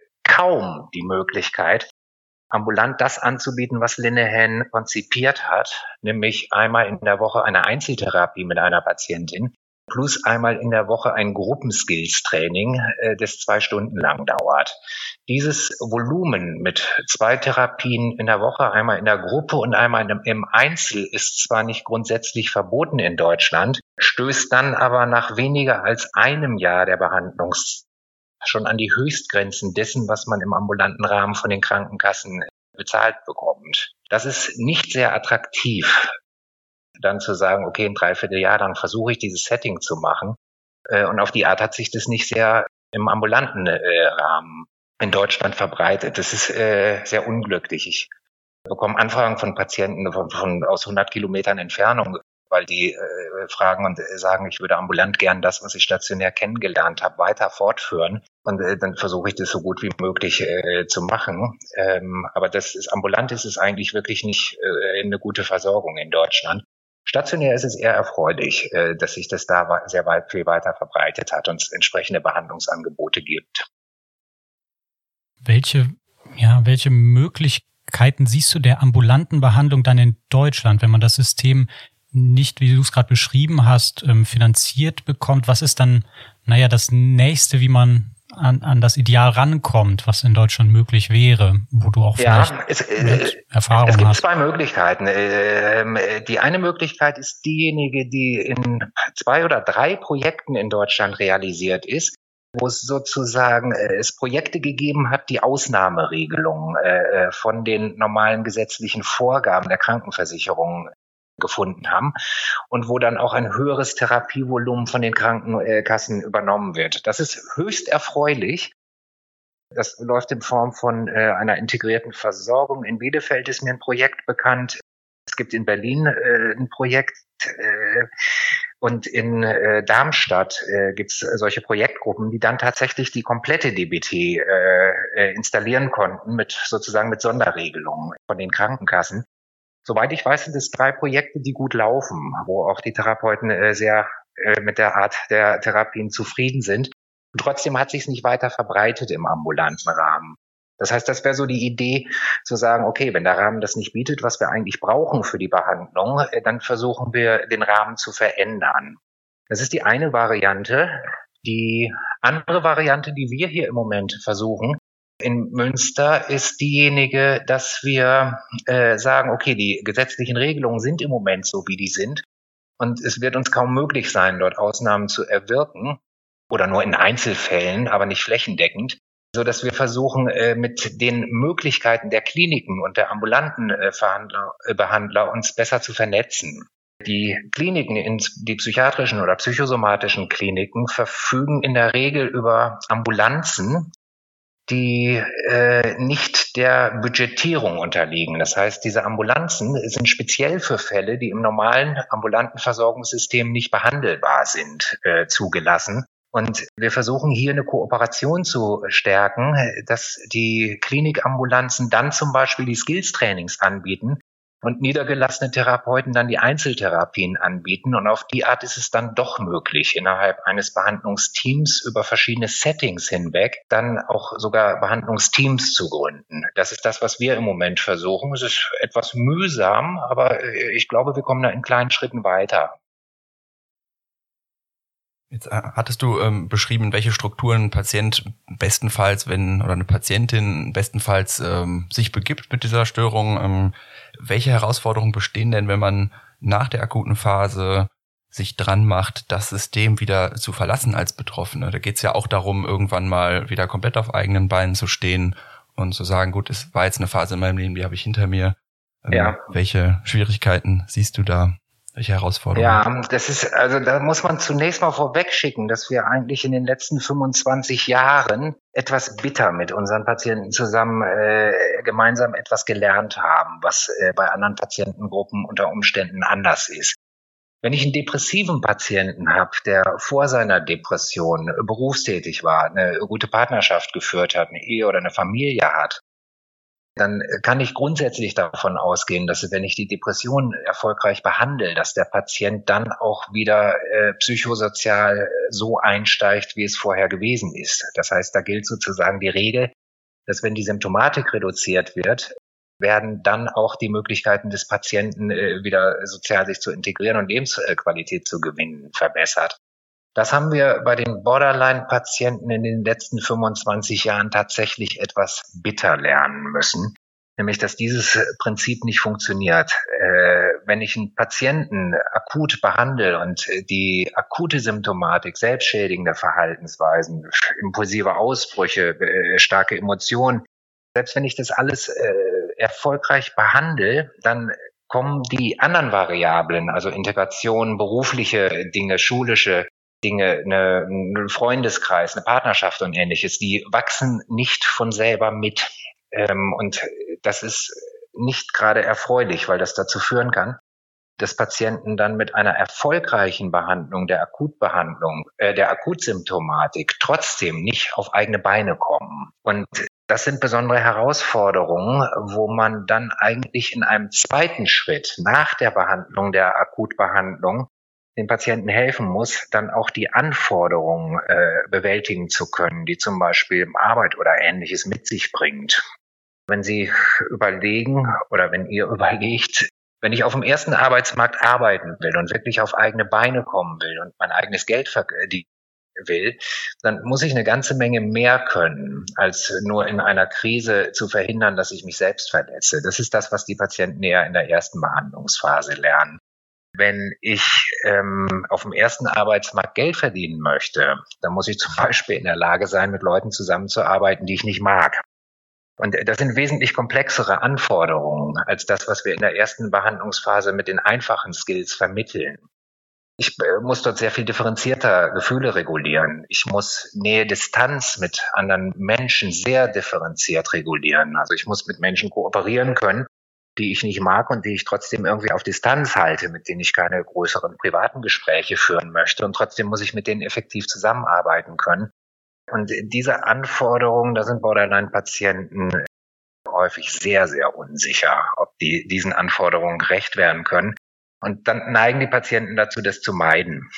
kaum die Möglichkeit, ambulant das anzubieten, was Linehan konzipiert hat, nämlich einmal in der Woche eine Einzeltherapie mit einer Patientin plus einmal in der Woche ein Gruppenskills-Training, das 2 Stunden lang dauert. Dieses Volumen mit 2 Therapien in der Woche, einmal in der Gruppe und einmal im Einzel, ist zwar nicht grundsätzlich verboten in Deutschland, stößt dann aber nach weniger als einem Jahr der Behandlung schon an die Höchstgrenzen dessen, was man im ambulanten Rahmen von den Krankenkassen bezahlt bekommt. Das ist nicht sehr attraktiv, dann zu sagen, okay, ein Dreivierteljahr lang versuche ich dieses Setting zu machen. Und auf die Art hat sich das nicht sehr im ambulanten Rahmen in Deutschland verbreitet. Das ist sehr unglücklich. Ich bekomme Anfragen von Patienten aus 100 Kilometern Entfernung, weil die fragen und sagen, ich würde ambulant gern das, was ich stationär kennengelernt habe, weiter fortführen. Und dann versuche ich das so gut wie möglich zu machen. Aber ambulant ist es eigentlich wirklich nicht eine gute Versorgung in Deutschland. Stationär ist es eher erfreulich, dass sich das da viel weiter verbreitet hat und es entsprechende Behandlungsangebote gibt. Welche Möglichkeiten siehst du der ambulanten Behandlung dann in Deutschland, wenn man das System nicht, wie du es gerade beschrieben hast, finanziert bekommt? Was ist dann, das Nächste, wie man an das Ideal rankommt, was in Deutschland möglich wäre, wo du auch vielleicht Erfahrung hast? Es gibt zwei Möglichkeiten. Die eine Möglichkeit ist diejenige, die in 2 oder 3 Projekten in Deutschland realisiert ist, wo es sozusagen Projekte gegeben hat, die Ausnahmeregelungen von den normalen gesetzlichen Vorgaben der Krankenversicherung gefunden haben und wo dann auch ein höheres Therapievolumen von den Krankenkassen übernommen wird. Das ist höchst erfreulich. Das läuft in Form von einer integrierten Versorgung. In Bielefeld ist mir ein Projekt bekannt. Es gibt in Berlin ein Projekt und in Darmstadt gibt es solche Projektgruppen, die dann tatsächlich die komplette DBT installieren konnten mit Sonderregelungen von den Krankenkassen. Soweit ich weiß, sind es 3 Projekte, die gut laufen, wo auch die Therapeuten sehr mit der Art der Therapien zufrieden sind. Und trotzdem hat sich es nicht weiter verbreitet im ambulanten Rahmen. Das heißt, das wäre so die Idee, zu sagen, okay, wenn der Rahmen das nicht bietet, was wir eigentlich brauchen für die Behandlung, dann versuchen wir, den Rahmen zu verändern. Das ist die eine Variante. Die andere Variante, die wir hier im Moment versuchen, in Münster ist diejenige, dass wir sagen, okay, die gesetzlichen Regelungen sind im Moment so, wie die sind. Und es wird uns kaum möglich sein, dort Ausnahmen zu erwirken oder nur in Einzelfällen, aber nicht flächendeckend, so dass wir versuchen, mit den Möglichkeiten der Kliniken und der ambulanten Behandler uns besser zu vernetzen. Die Kliniken, die psychiatrischen oder psychosomatischen Kliniken, verfügen in der Regel über Ambulanzen, die nicht der Budgetierung unterliegen. Das heißt, diese Ambulanzen sind speziell für Fälle, die im normalen ambulanten Versorgungssystem nicht behandelbar sind, zugelassen. Und wir versuchen hier eine Kooperation zu stärken, dass die Klinikambulanzen dann zum Beispiel die Skills-Trainings anbieten und niedergelassene Therapeuten dann die Einzeltherapien anbieten. Und auf die Art ist es dann doch möglich, innerhalb eines Behandlungsteams über verschiedene Settings hinweg dann auch sogar Behandlungsteams zu gründen. Das ist das, was wir im Moment versuchen. Es ist etwas mühsam, aber ich glaube, wir kommen da in kleinen Schritten weiter. Jetzt hattest du beschrieben, welche Strukturen ein Patient bestenfalls, oder eine Patientin bestenfalls sich begibt mit dieser Störung. Welche Herausforderungen bestehen denn, wenn man nach der akuten Phase sich dran macht, das System wieder zu verlassen als Betroffene? Da geht es ja auch darum, irgendwann mal wieder komplett auf eigenen Beinen zu stehen und zu sagen, gut, es war jetzt eine Phase in meinem Leben, die habe ich hinter mir. Ja. Welche Schwierigkeiten siehst du da? Welche Herausforderungen? Ja, da muss man zunächst mal vorweg schicken, dass wir eigentlich in den letzten 25 Jahren etwas bitter mit unseren Patienten zusammen gemeinsam etwas gelernt haben, was bei anderen Patientengruppen unter Umständen anders ist. Wenn ich einen depressiven Patienten habe, der vor seiner Depression berufstätig war, eine gute Partnerschaft geführt hat, eine Ehe oder eine Familie hat, dann kann ich grundsätzlich davon ausgehen, dass wenn ich die Depression erfolgreich behandle, dass der Patient dann auch wieder psychosozial so einsteigt, wie es vorher gewesen ist. Das heißt, da gilt sozusagen die Regel, dass wenn die Symptomatik reduziert wird, werden dann auch die Möglichkeiten des Patienten wieder sozial sich zu integrieren und Lebensqualität zu gewinnen verbessert. Das haben wir bei den Borderline-Patienten in den letzten 25 Jahren tatsächlich etwas bitter lernen müssen, nämlich dass dieses Prinzip nicht funktioniert. Wenn ich einen Patienten akut behandle und die akute Symptomatik, selbstschädigende Verhaltensweisen, impulsive Ausbrüche, starke Emotionen, selbst wenn ich das alles erfolgreich behandle, dann kommen die anderen Variablen, also Integration, berufliche Dinge, schulische Dinge, ein Freundeskreis, eine Partnerschaft und Ähnliches, die wachsen nicht von selber mit. Und das ist nicht gerade erfreulich, weil das dazu führen kann, des Patienten dann mit einer erfolgreichen Behandlung der Akutsymptomatik trotzdem nicht auf eigene Beine kommen. Und das sind besondere Herausforderungen, wo man dann eigentlich in einem zweiten Schritt nach der Behandlung, der Akutbehandlung, den Patienten helfen muss, dann auch die Anforderungen bewältigen zu können, die zum Beispiel Arbeit oder Ähnliches mit sich bringt. Wenn Sie überlegen oder wenn ihr überlegt, wenn ich auf dem ersten Arbeitsmarkt arbeiten will und wirklich auf eigene Beine kommen will und mein eigenes Geld verdienen will, dann muss ich eine ganze Menge mehr können, als nur in einer Krise zu verhindern, dass ich mich selbst verletze. Das ist das, was die Patienten eher in der ersten Behandlungsphase lernen. Wenn ich auf dem ersten Arbeitsmarkt Geld verdienen möchte, dann muss ich zum Beispiel in der Lage sein, mit Leuten zusammenzuarbeiten, die ich nicht mag. Und das sind wesentlich komplexere Anforderungen als das, was wir in der ersten Behandlungsphase mit den einfachen Skills vermitteln. Ich muss dort sehr viel differenzierter Gefühle regulieren. Ich muss Nähe-Distanz mit anderen Menschen sehr differenziert regulieren. Also ich muss mit Menschen kooperieren können, die ich nicht mag und die ich trotzdem irgendwie auf Distanz halte, mit denen ich keine größeren privaten Gespräche führen möchte. Und trotzdem muss ich mit denen effektiv zusammenarbeiten können. Und diese Anforderungen, da sind Borderline-Patienten häufig sehr, sehr unsicher, ob die diesen Anforderungen gerecht werden können. Und dann neigen die Patienten dazu, das zu meiden.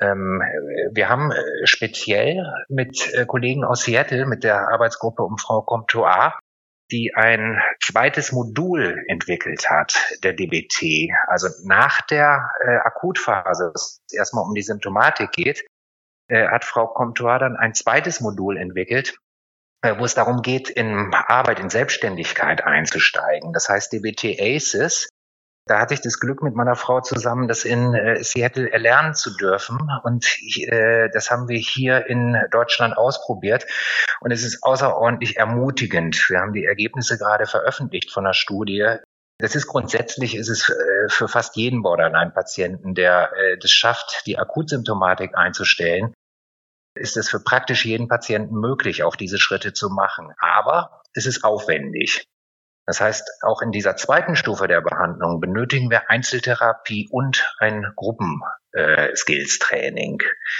Wir haben speziell mit Kollegen aus Seattle, mit der Arbeitsgruppe um Frau Comtois, die ein zweites Modul entwickelt hat, der DBT. Also nach der Akutphase, es erstmal um die Symptomatik geht, hat Frau Comtois dann ein zweites Modul entwickelt, wo es darum geht, in Arbeit, in Selbstständigkeit einzusteigen. Das heißt DBT ACES. Da hatte ich das Glück, mit meiner Frau zusammen das in Seattle erlernen zu dürfen. Und das haben wir hier in Deutschland ausprobiert. Und es ist außerordentlich ermutigend. Wir haben die Ergebnisse gerade veröffentlicht von einer Studie. Das ist grundsätzlich, ist es für fast jeden Borderline-Patienten, der das schafft, die Akutsymptomatik einzustellen, ist es für praktisch jeden Patienten möglich, auch diese Schritte zu machen. Aber es ist aufwendig. Das heißt, auch in dieser zweiten Stufe der Behandlung benötigen wir Einzeltherapie und ein Gruppen-Skills-Training.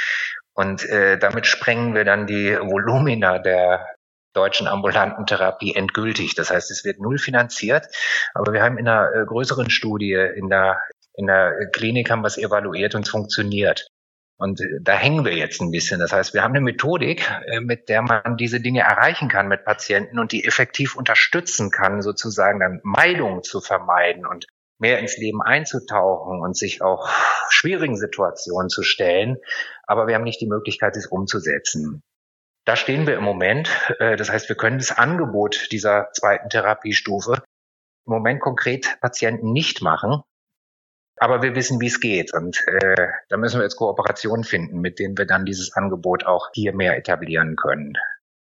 Und damit sprengen wir dann die Volumina der deutschen ambulanten Therapie endgültig. Das heißt, es wird null finanziert, aber wir haben in einer größeren Studie in der Klinik haben wir es evaluiert und es funktioniert. Und da hängen wir jetzt ein bisschen. Das heißt, wir haben eine Methodik, mit der man diese Dinge erreichen kann mit Patienten und die effektiv unterstützen kann, sozusagen dann Meidung zu vermeiden und mehr ins Leben einzutauchen und sich auch schwierigen Situationen zu stellen. Aber wir haben nicht die Möglichkeit, es umzusetzen. Da stehen wir im Moment. Das heißt, wir können das Angebot dieser zweiten Therapiestufe im Moment konkret Patienten nicht machen. Aber wir wissen, wie es geht. Und da müssen wir jetzt Kooperationen finden, mit denen wir dann dieses Angebot auch hier mehr etablieren können.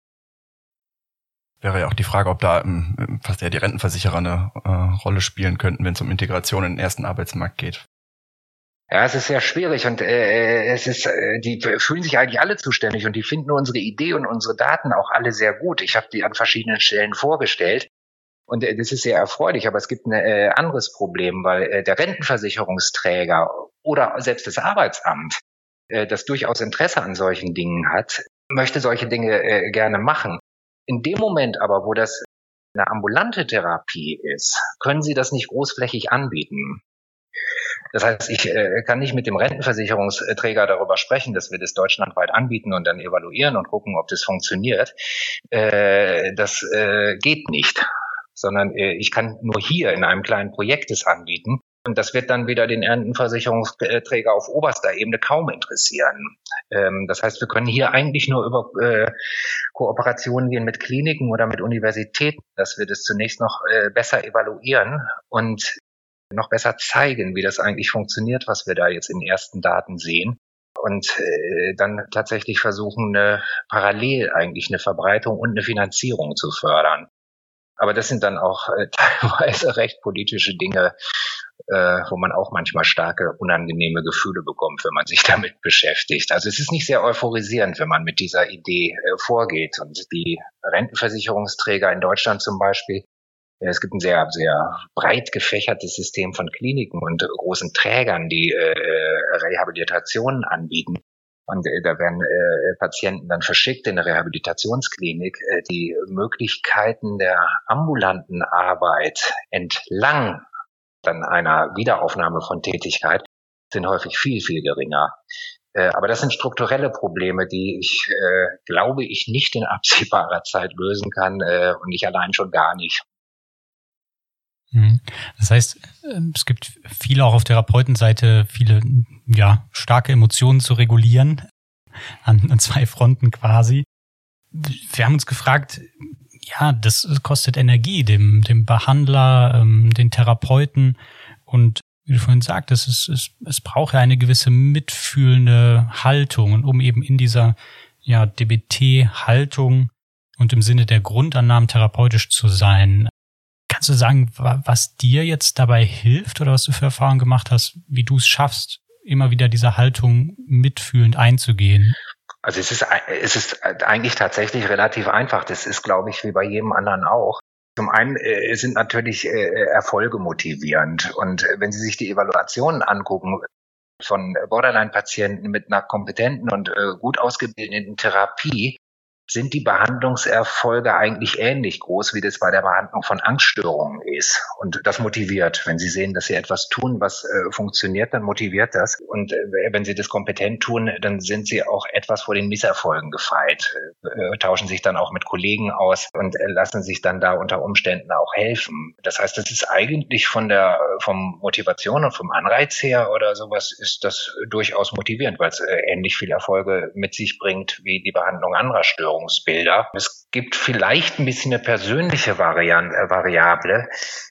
Wäre ja auch die Frage, ob da fast eher die Rentenversicherer eine Rolle spielen könnten, wenn es um Integration in den ersten Arbeitsmarkt geht. Ja, es ist sehr schwierig und die fühlen sich eigentlich alle zuständig und die finden unsere Idee und unsere Daten auch alle sehr gut. Ich habe die an verschiedenen Stellen vorgestellt. Und das ist sehr erfreulich, aber es gibt ein anderes Problem, weil der Rentenversicherungsträger oder selbst das Arbeitsamt, das durchaus Interesse an solchen Dingen hat, möchte solche Dinge gerne machen. In dem Moment aber, wo das eine ambulante Therapie ist, können sie das nicht großflächig anbieten. Das heißt, ich kann nicht mit dem Rentenversicherungsträger darüber sprechen, dass wir das deutschlandweit anbieten und dann evaluieren und gucken, ob das funktioniert. Das geht nicht. Sondern ich kann nur hier in einem kleinen Projekt es anbieten. Und das wird dann wieder den Rentenversicherungsträger auf oberster Ebene kaum interessieren. Das heißt, wir können hier eigentlich nur über Kooperationen gehen mit Kliniken oder mit Universitäten, dass wir das zunächst noch besser evaluieren und noch besser zeigen, wie das eigentlich funktioniert, was wir da jetzt in ersten Daten sehen. Und dann tatsächlich versuchen, parallel eigentlich eine Verbreitung und eine Finanzierung zu fördern. Aber das sind dann auch teilweise recht politische Dinge, wo man auch manchmal starke, unangenehme Gefühle bekommt, wenn man sich damit beschäftigt. Also es ist nicht sehr euphorisierend, wenn man mit dieser Idee vorgeht. Und die Rentenversicherungsträger in Deutschland zum Beispiel, Es gibt ein sehr, sehr breit gefächertes System von Kliniken und großen Trägern, die Rehabilitationen anbieten. Und da werden Patienten dann verschickt in eine Rehabilitationsklinik. Die Möglichkeiten der ambulanten Arbeit entlang dann einer Wiederaufnahme von Tätigkeit sind häufig viel, viel geringer. Aber das sind strukturelle Probleme, die ich, glaube ich, nicht in absehbarer Zeit lösen kann und ich allein schon gar nicht. Das heißt, es gibt viele auch auf Therapeutenseite, viele starke Emotionen zu regulieren, an zwei Fronten quasi. Wir haben uns gefragt, das kostet Energie, dem Behandler, den Therapeuten, und wie du vorhin sagtest, es braucht ja eine gewisse mitfühlende Haltung, und um eben in dieser DBT-Haltung und im Sinne der Grundannahmen therapeutisch zu sein. Kannst du sagen, was dir jetzt dabei hilft oder was du für Erfahrungen gemacht hast, wie du es schaffst, immer wieder diese Haltung mitfühlend einzugehen? Also es ist eigentlich tatsächlich relativ einfach. Das ist, glaube ich, wie bei jedem anderen auch. Zum einen sind natürlich Erfolge motivierend. Und wenn Sie sich die Evaluationen angucken von Borderline-Patienten mit einer kompetenten und gut ausgebildeten Therapie, sind die Behandlungserfolge eigentlich ähnlich groß, wie das bei der Behandlung von Angststörungen ist. Und das motiviert. Wenn Sie sehen, dass Sie etwas tun, was funktioniert, dann motiviert das. Und wenn Sie das kompetent tun, dann sind Sie auch etwas vor den Misserfolgen gefeit, tauschen sich dann auch mit Kollegen aus und lassen sich dann da unter Umständen auch helfen. Das heißt, das ist eigentlich vom Motivation und vom Anreiz her oder sowas ist das durchaus motivierend, weil es ähnlich viel Erfolge mit sich bringt wie die Behandlung anderer Störungen. Es gibt vielleicht ein bisschen eine persönliche Variable.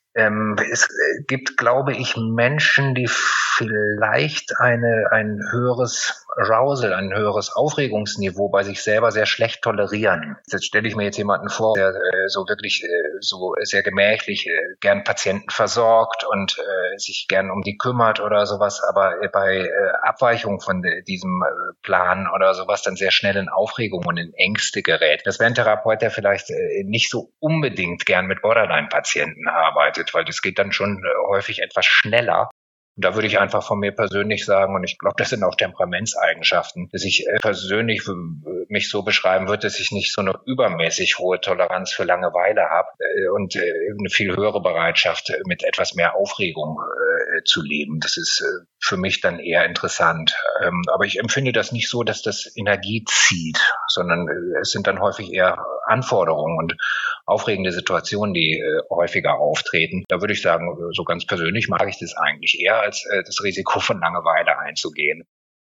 Es gibt, glaube ich, Menschen, die vielleicht ein höheres Arousal, ein höheres Aufregungsniveau bei sich selber sehr schlecht tolerieren. Jetzt stelle ich mir jetzt jemanden vor, der so wirklich so sehr gemächlich gern Patienten versorgt und sich gern um die kümmert oder sowas, aber bei Abweichung von diesem Plan oder sowas dann sehr schnell in Aufregung und in Ängste gerät. Das wäre ein Therapeut, der vielleicht nicht so unbedingt gern mit Borderline-Patienten arbeitet, weil das geht dann schon häufig etwas schneller. Und da würde ich einfach von mir persönlich sagen, und ich glaube, das sind auch Temperamentseigenschaften, dass ich persönlich mich so beschreiben würde, dass ich nicht so eine übermäßig hohe Toleranz für Langeweile habe und eine viel höhere Bereitschaft, mit etwas mehr Aufregung zu leben. Das ist für mich dann eher interessant. Aber ich empfinde das nicht so, dass das Energie zieht, sondern es sind dann häufig eher Anforderungen und aufregende Situationen, die häufiger auftreten. Da würde ich sagen, so ganz persönlich mag ich das eigentlich eher, als das Risiko von Langeweile einzugehen.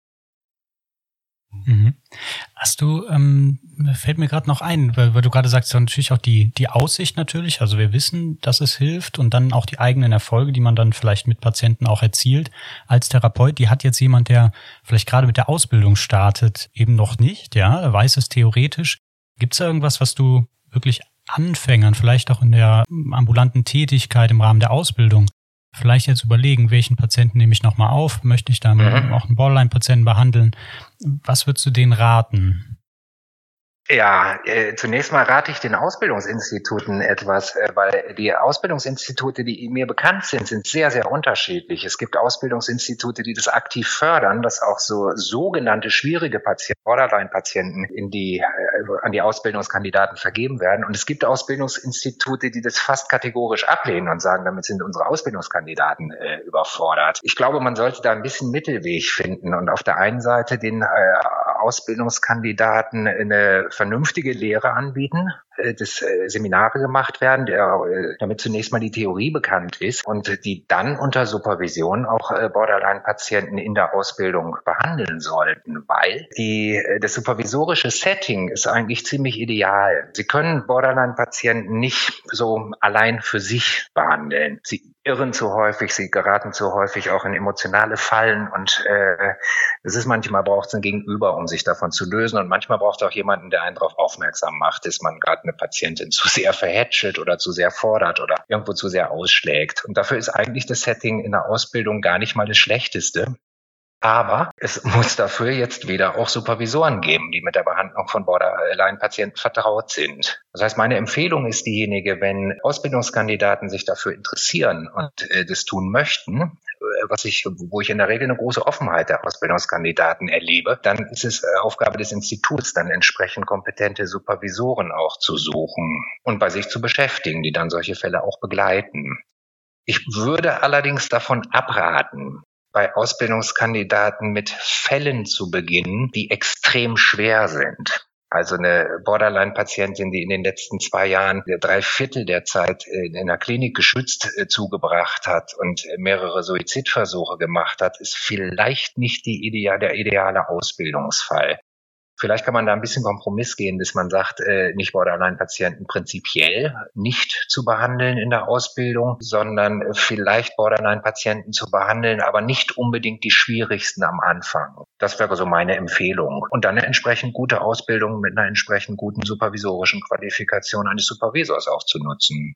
Mhm. Hast du, fällt mir gerade noch ein, weil du gerade sagst, natürlich auch die Aussicht natürlich, also wir wissen, dass es hilft, und dann auch die eigenen Erfolge, die man dann vielleicht mit Patienten auch erzielt als Therapeut, die hat jetzt jemand, der vielleicht gerade mit der Ausbildung startet, eben noch nicht, er weiß es theoretisch. Gibt es da irgendwas, was du wirklich Anfängern, vielleicht auch in der ambulanten Tätigkeit im Rahmen der Ausbildung, vielleicht jetzt überlegen, welchen Patienten nehme ich nochmal auf, möchte ich dann auch einen Borderline-Patienten behandeln? Was würdest du denen raten? Ja, zunächst mal rate ich den Ausbildungsinstituten etwas, weil die Ausbildungsinstitute, die mir bekannt sind sehr, sehr unterschiedlich. Es gibt Ausbildungsinstitute, die das aktiv fördern, dass auch so sogenannte schwierige Patienten, Borderline-Patienten an die Ausbildungskandidaten vergeben werden. Und es gibt Ausbildungsinstitute, die das fast kategorisch ablehnen und sagen, damit sind unsere Ausbildungskandidaten überfordert. Ich glaube, man sollte da ein bisschen Mittelweg finden und auf der einen Seite den Ausbildungskandidaten eine vernünftige Lehre anbieten, dass Seminare gemacht werden, damit zunächst mal die Theorie bekannt ist und die dann unter Supervision auch Borderline-Patienten in der Ausbildung behandeln sollten, weil das supervisorische Setting ist eigentlich ziemlich ideal. Sie können Borderline-Patienten nicht so allein für sich behandeln. Sie irren zu häufig, sie geraten zu häufig auch in emotionale Fallen und manchmal braucht es ein Gegenüber, um sich davon zu lösen, und manchmal braucht es auch jemanden, der einen darauf aufmerksam macht, dass man gerade eine Patientin zu sehr verhätschelt oder zu sehr fordert oder irgendwo zu sehr ausschlägt. Und dafür ist eigentlich das Setting in der Ausbildung gar nicht mal das Schlechteste. Aber es muss dafür jetzt wieder auch Supervisoren geben, die mit der Behandlung von Borderline-Patienten vertraut sind. Das heißt, meine Empfehlung ist diejenige, wenn Ausbildungskandidaten sich dafür interessieren und das tun möchten, wo ich in der Regel eine große Offenheit der Ausbildungskandidaten erlebe, dann ist es Aufgabe des Instituts, dann entsprechend kompetente Supervisoren auch zu suchen und bei sich zu beschäftigen, die dann solche Fälle auch begleiten. Ich würde allerdings davon abraten, bei Ausbildungskandidaten mit Fällen zu beginnen, die extrem schwer sind. Also eine Borderline-Patientin, die in den letzten 2 Jahren 3/4 der Zeit in der Klinik geschützt zugebracht hat und mehrere Suizidversuche gemacht hat, ist vielleicht nicht der ideale Ausbildungsfall. Vielleicht kann man da ein bisschen Kompromiss gehen, dass man sagt, nicht Borderline-Patienten prinzipiell nicht zu behandeln in der Ausbildung, sondern vielleicht Borderline-Patienten zu behandeln, aber nicht unbedingt die schwierigsten am Anfang. Das wäre so meine Empfehlung. Und dann eine entsprechend gute Ausbildung mit einer entsprechend guten supervisorischen Qualifikation eines Supervisors auch zu nutzen.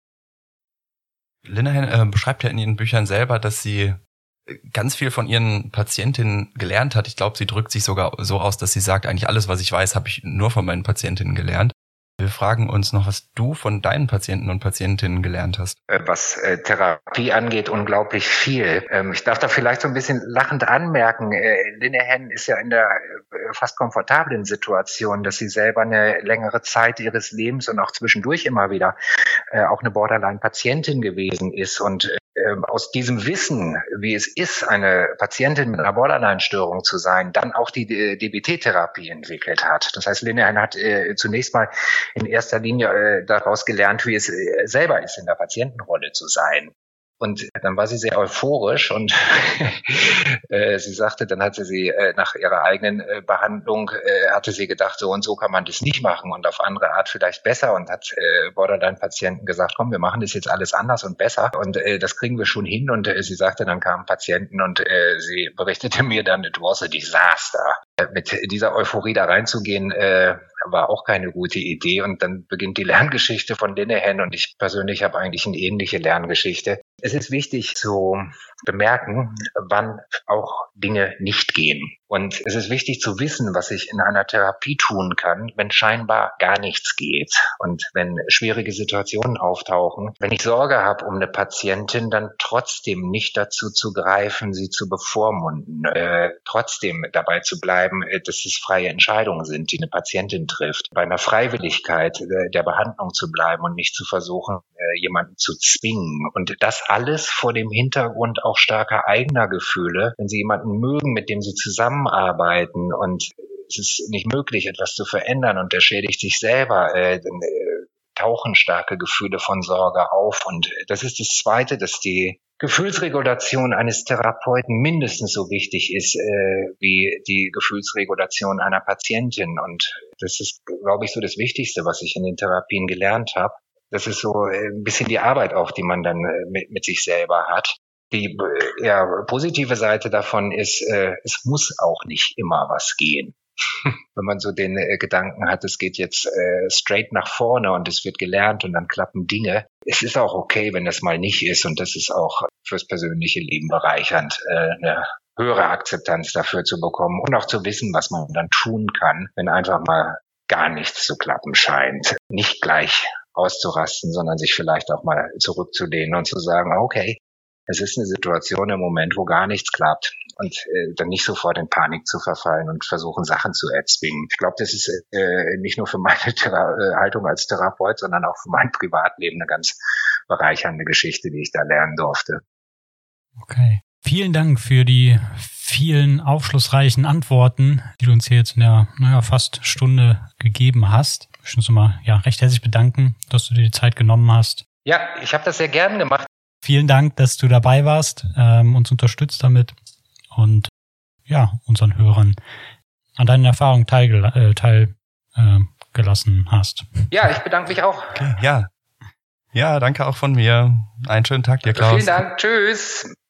Linehan beschreibt ja in ihren Büchern selber, dass sie ganz viel von ihren Patientinnen gelernt hat. Ich glaube, sie drückt sich sogar so aus, dass sie sagt, eigentlich alles, was ich weiß, habe ich nur von meinen Patientinnen gelernt. Wir fragen uns noch, was du von deinen Patienten und Patientinnen gelernt hast. Was Therapie angeht, unglaublich viel. Ich darf da vielleicht so ein bisschen lachend anmerken, Linehan ist ja in der fast komfortablen Situation, dass sie selber eine längere Zeit ihres Lebens und auch zwischendurch immer wieder auch eine Borderline-Patientin gewesen ist und aus diesem Wissen, wie es ist, eine Patientin mit einer Borderline-Störung zu sein, dann auch die DBT-Therapie entwickelt hat. Das heißt, Linehan hat zunächst mal in erster Linie daraus gelernt, wie es selber ist, in der Patientenrolle zu sein. Und dann war sie sehr euphorisch und sie sagte, dann hatte sie nach ihrer eigenen Behandlung, hatte sie gedacht, so und so kann man das nicht machen und auf andere Art vielleicht besser und hat Borderline-Patienten gesagt, komm, wir machen das jetzt alles anders und besser und das kriegen wir schon hin. Und sie sagte, dann kamen Patienten und sie berichtete mir dann, it was a disaster. Mit dieser Euphorie da reinzugehen, war auch keine gute Idee. Und dann beginnt die Lerngeschichte von Linehan und ich persönlich habe eigentlich eine ähnliche Lerngeschichte. Es ist wichtig zu bemerken, wann auch Dinge nicht gehen. Und es ist wichtig zu wissen, was ich in einer Therapie tun kann, wenn scheinbar gar nichts geht und wenn schwierige Situationen auftauchen. Wenn ich Sorge habe um eine Patientin, dann trotzdem nicht dazu zu greifen, sie zu bevormunden. Trotzdem dabei zu bleiben, dass es freie Entscheidungen sind, die eine Patientin trifft. Bei einer Freiwilligkeit der Behandlung zu bleiben und nicht zu versuchen, jemanden zu zwingen. Und das alles vor dem Hintergrund auch starker eigener Gefühle. Wenn Sie jemanden mögen, mit dem Sie zusammenarbeiten und es ist nicht möglich, etwas zu verändern und der schädigt sich selber, dann tauchen starke Gefühle von Sorge auf. Und das ist das Zweite, dass die Gefühlsregulation eines Therapeuten mindestens so wichtig ist wie die Gefühlsregulation einer Patientin. Und das ist, glaube ich, so das Wichtigste, was ich in den Therapien gelernt habe. Das ist so ein bisschen die Arbeit auch, die man dann mit sich selber hat. Die positive Seite davon ist, es muss auch nicht immer was gehen. Wenn man so den Gedanken hat, es geht jetzt straight nach vorne und es wird gelernt und dann klappen Dinge. Es ist auch okay, wenn das mal nicht ist und das ist auch fürs persönliche Leben bereichernd, eine höhere Akzeptanz dafür zu bekommen und auch zu wissen, was man dann tun kann, wenn einfach mal gar nichts zu klappen scheint. Nicht gleich auszurasten, sondern sich vielleicht auch mal zurückzulehnen und zu sagen, okay, es ist eine Situation im Moment, wo gar nichts klappt und dann nicht sofort in Panik zu verfallen und versuchen, Sachen zu erzwingen. Ich glaube, das ist nicht nur für meine Haltung als Therapeut, sondern auch für mein Privatleben eine ganz bereichernde Geschichte, die ich da lernen durfte. Okay. Vielen Dank für die vielen aufschlussreichen Antworten, die du uns hier jetzt in der fast Stunde gegeben hast. Ich möchte uns nochmal recht herzlich bedanken, dass du dir die Zeit genommen hast. Ja, ich habe das sehr gern gemacht. Vielen Dank, dass du dabei warst, uns unterstützt damit und unseren Hörern an deinen Erfahrungen teilgelassen hast. Ja, ich bedanke mich auch. Okay, ja, danke auch von mir. Einen schönen Tag dir, Klaus. Vielen Dank. Tschüss.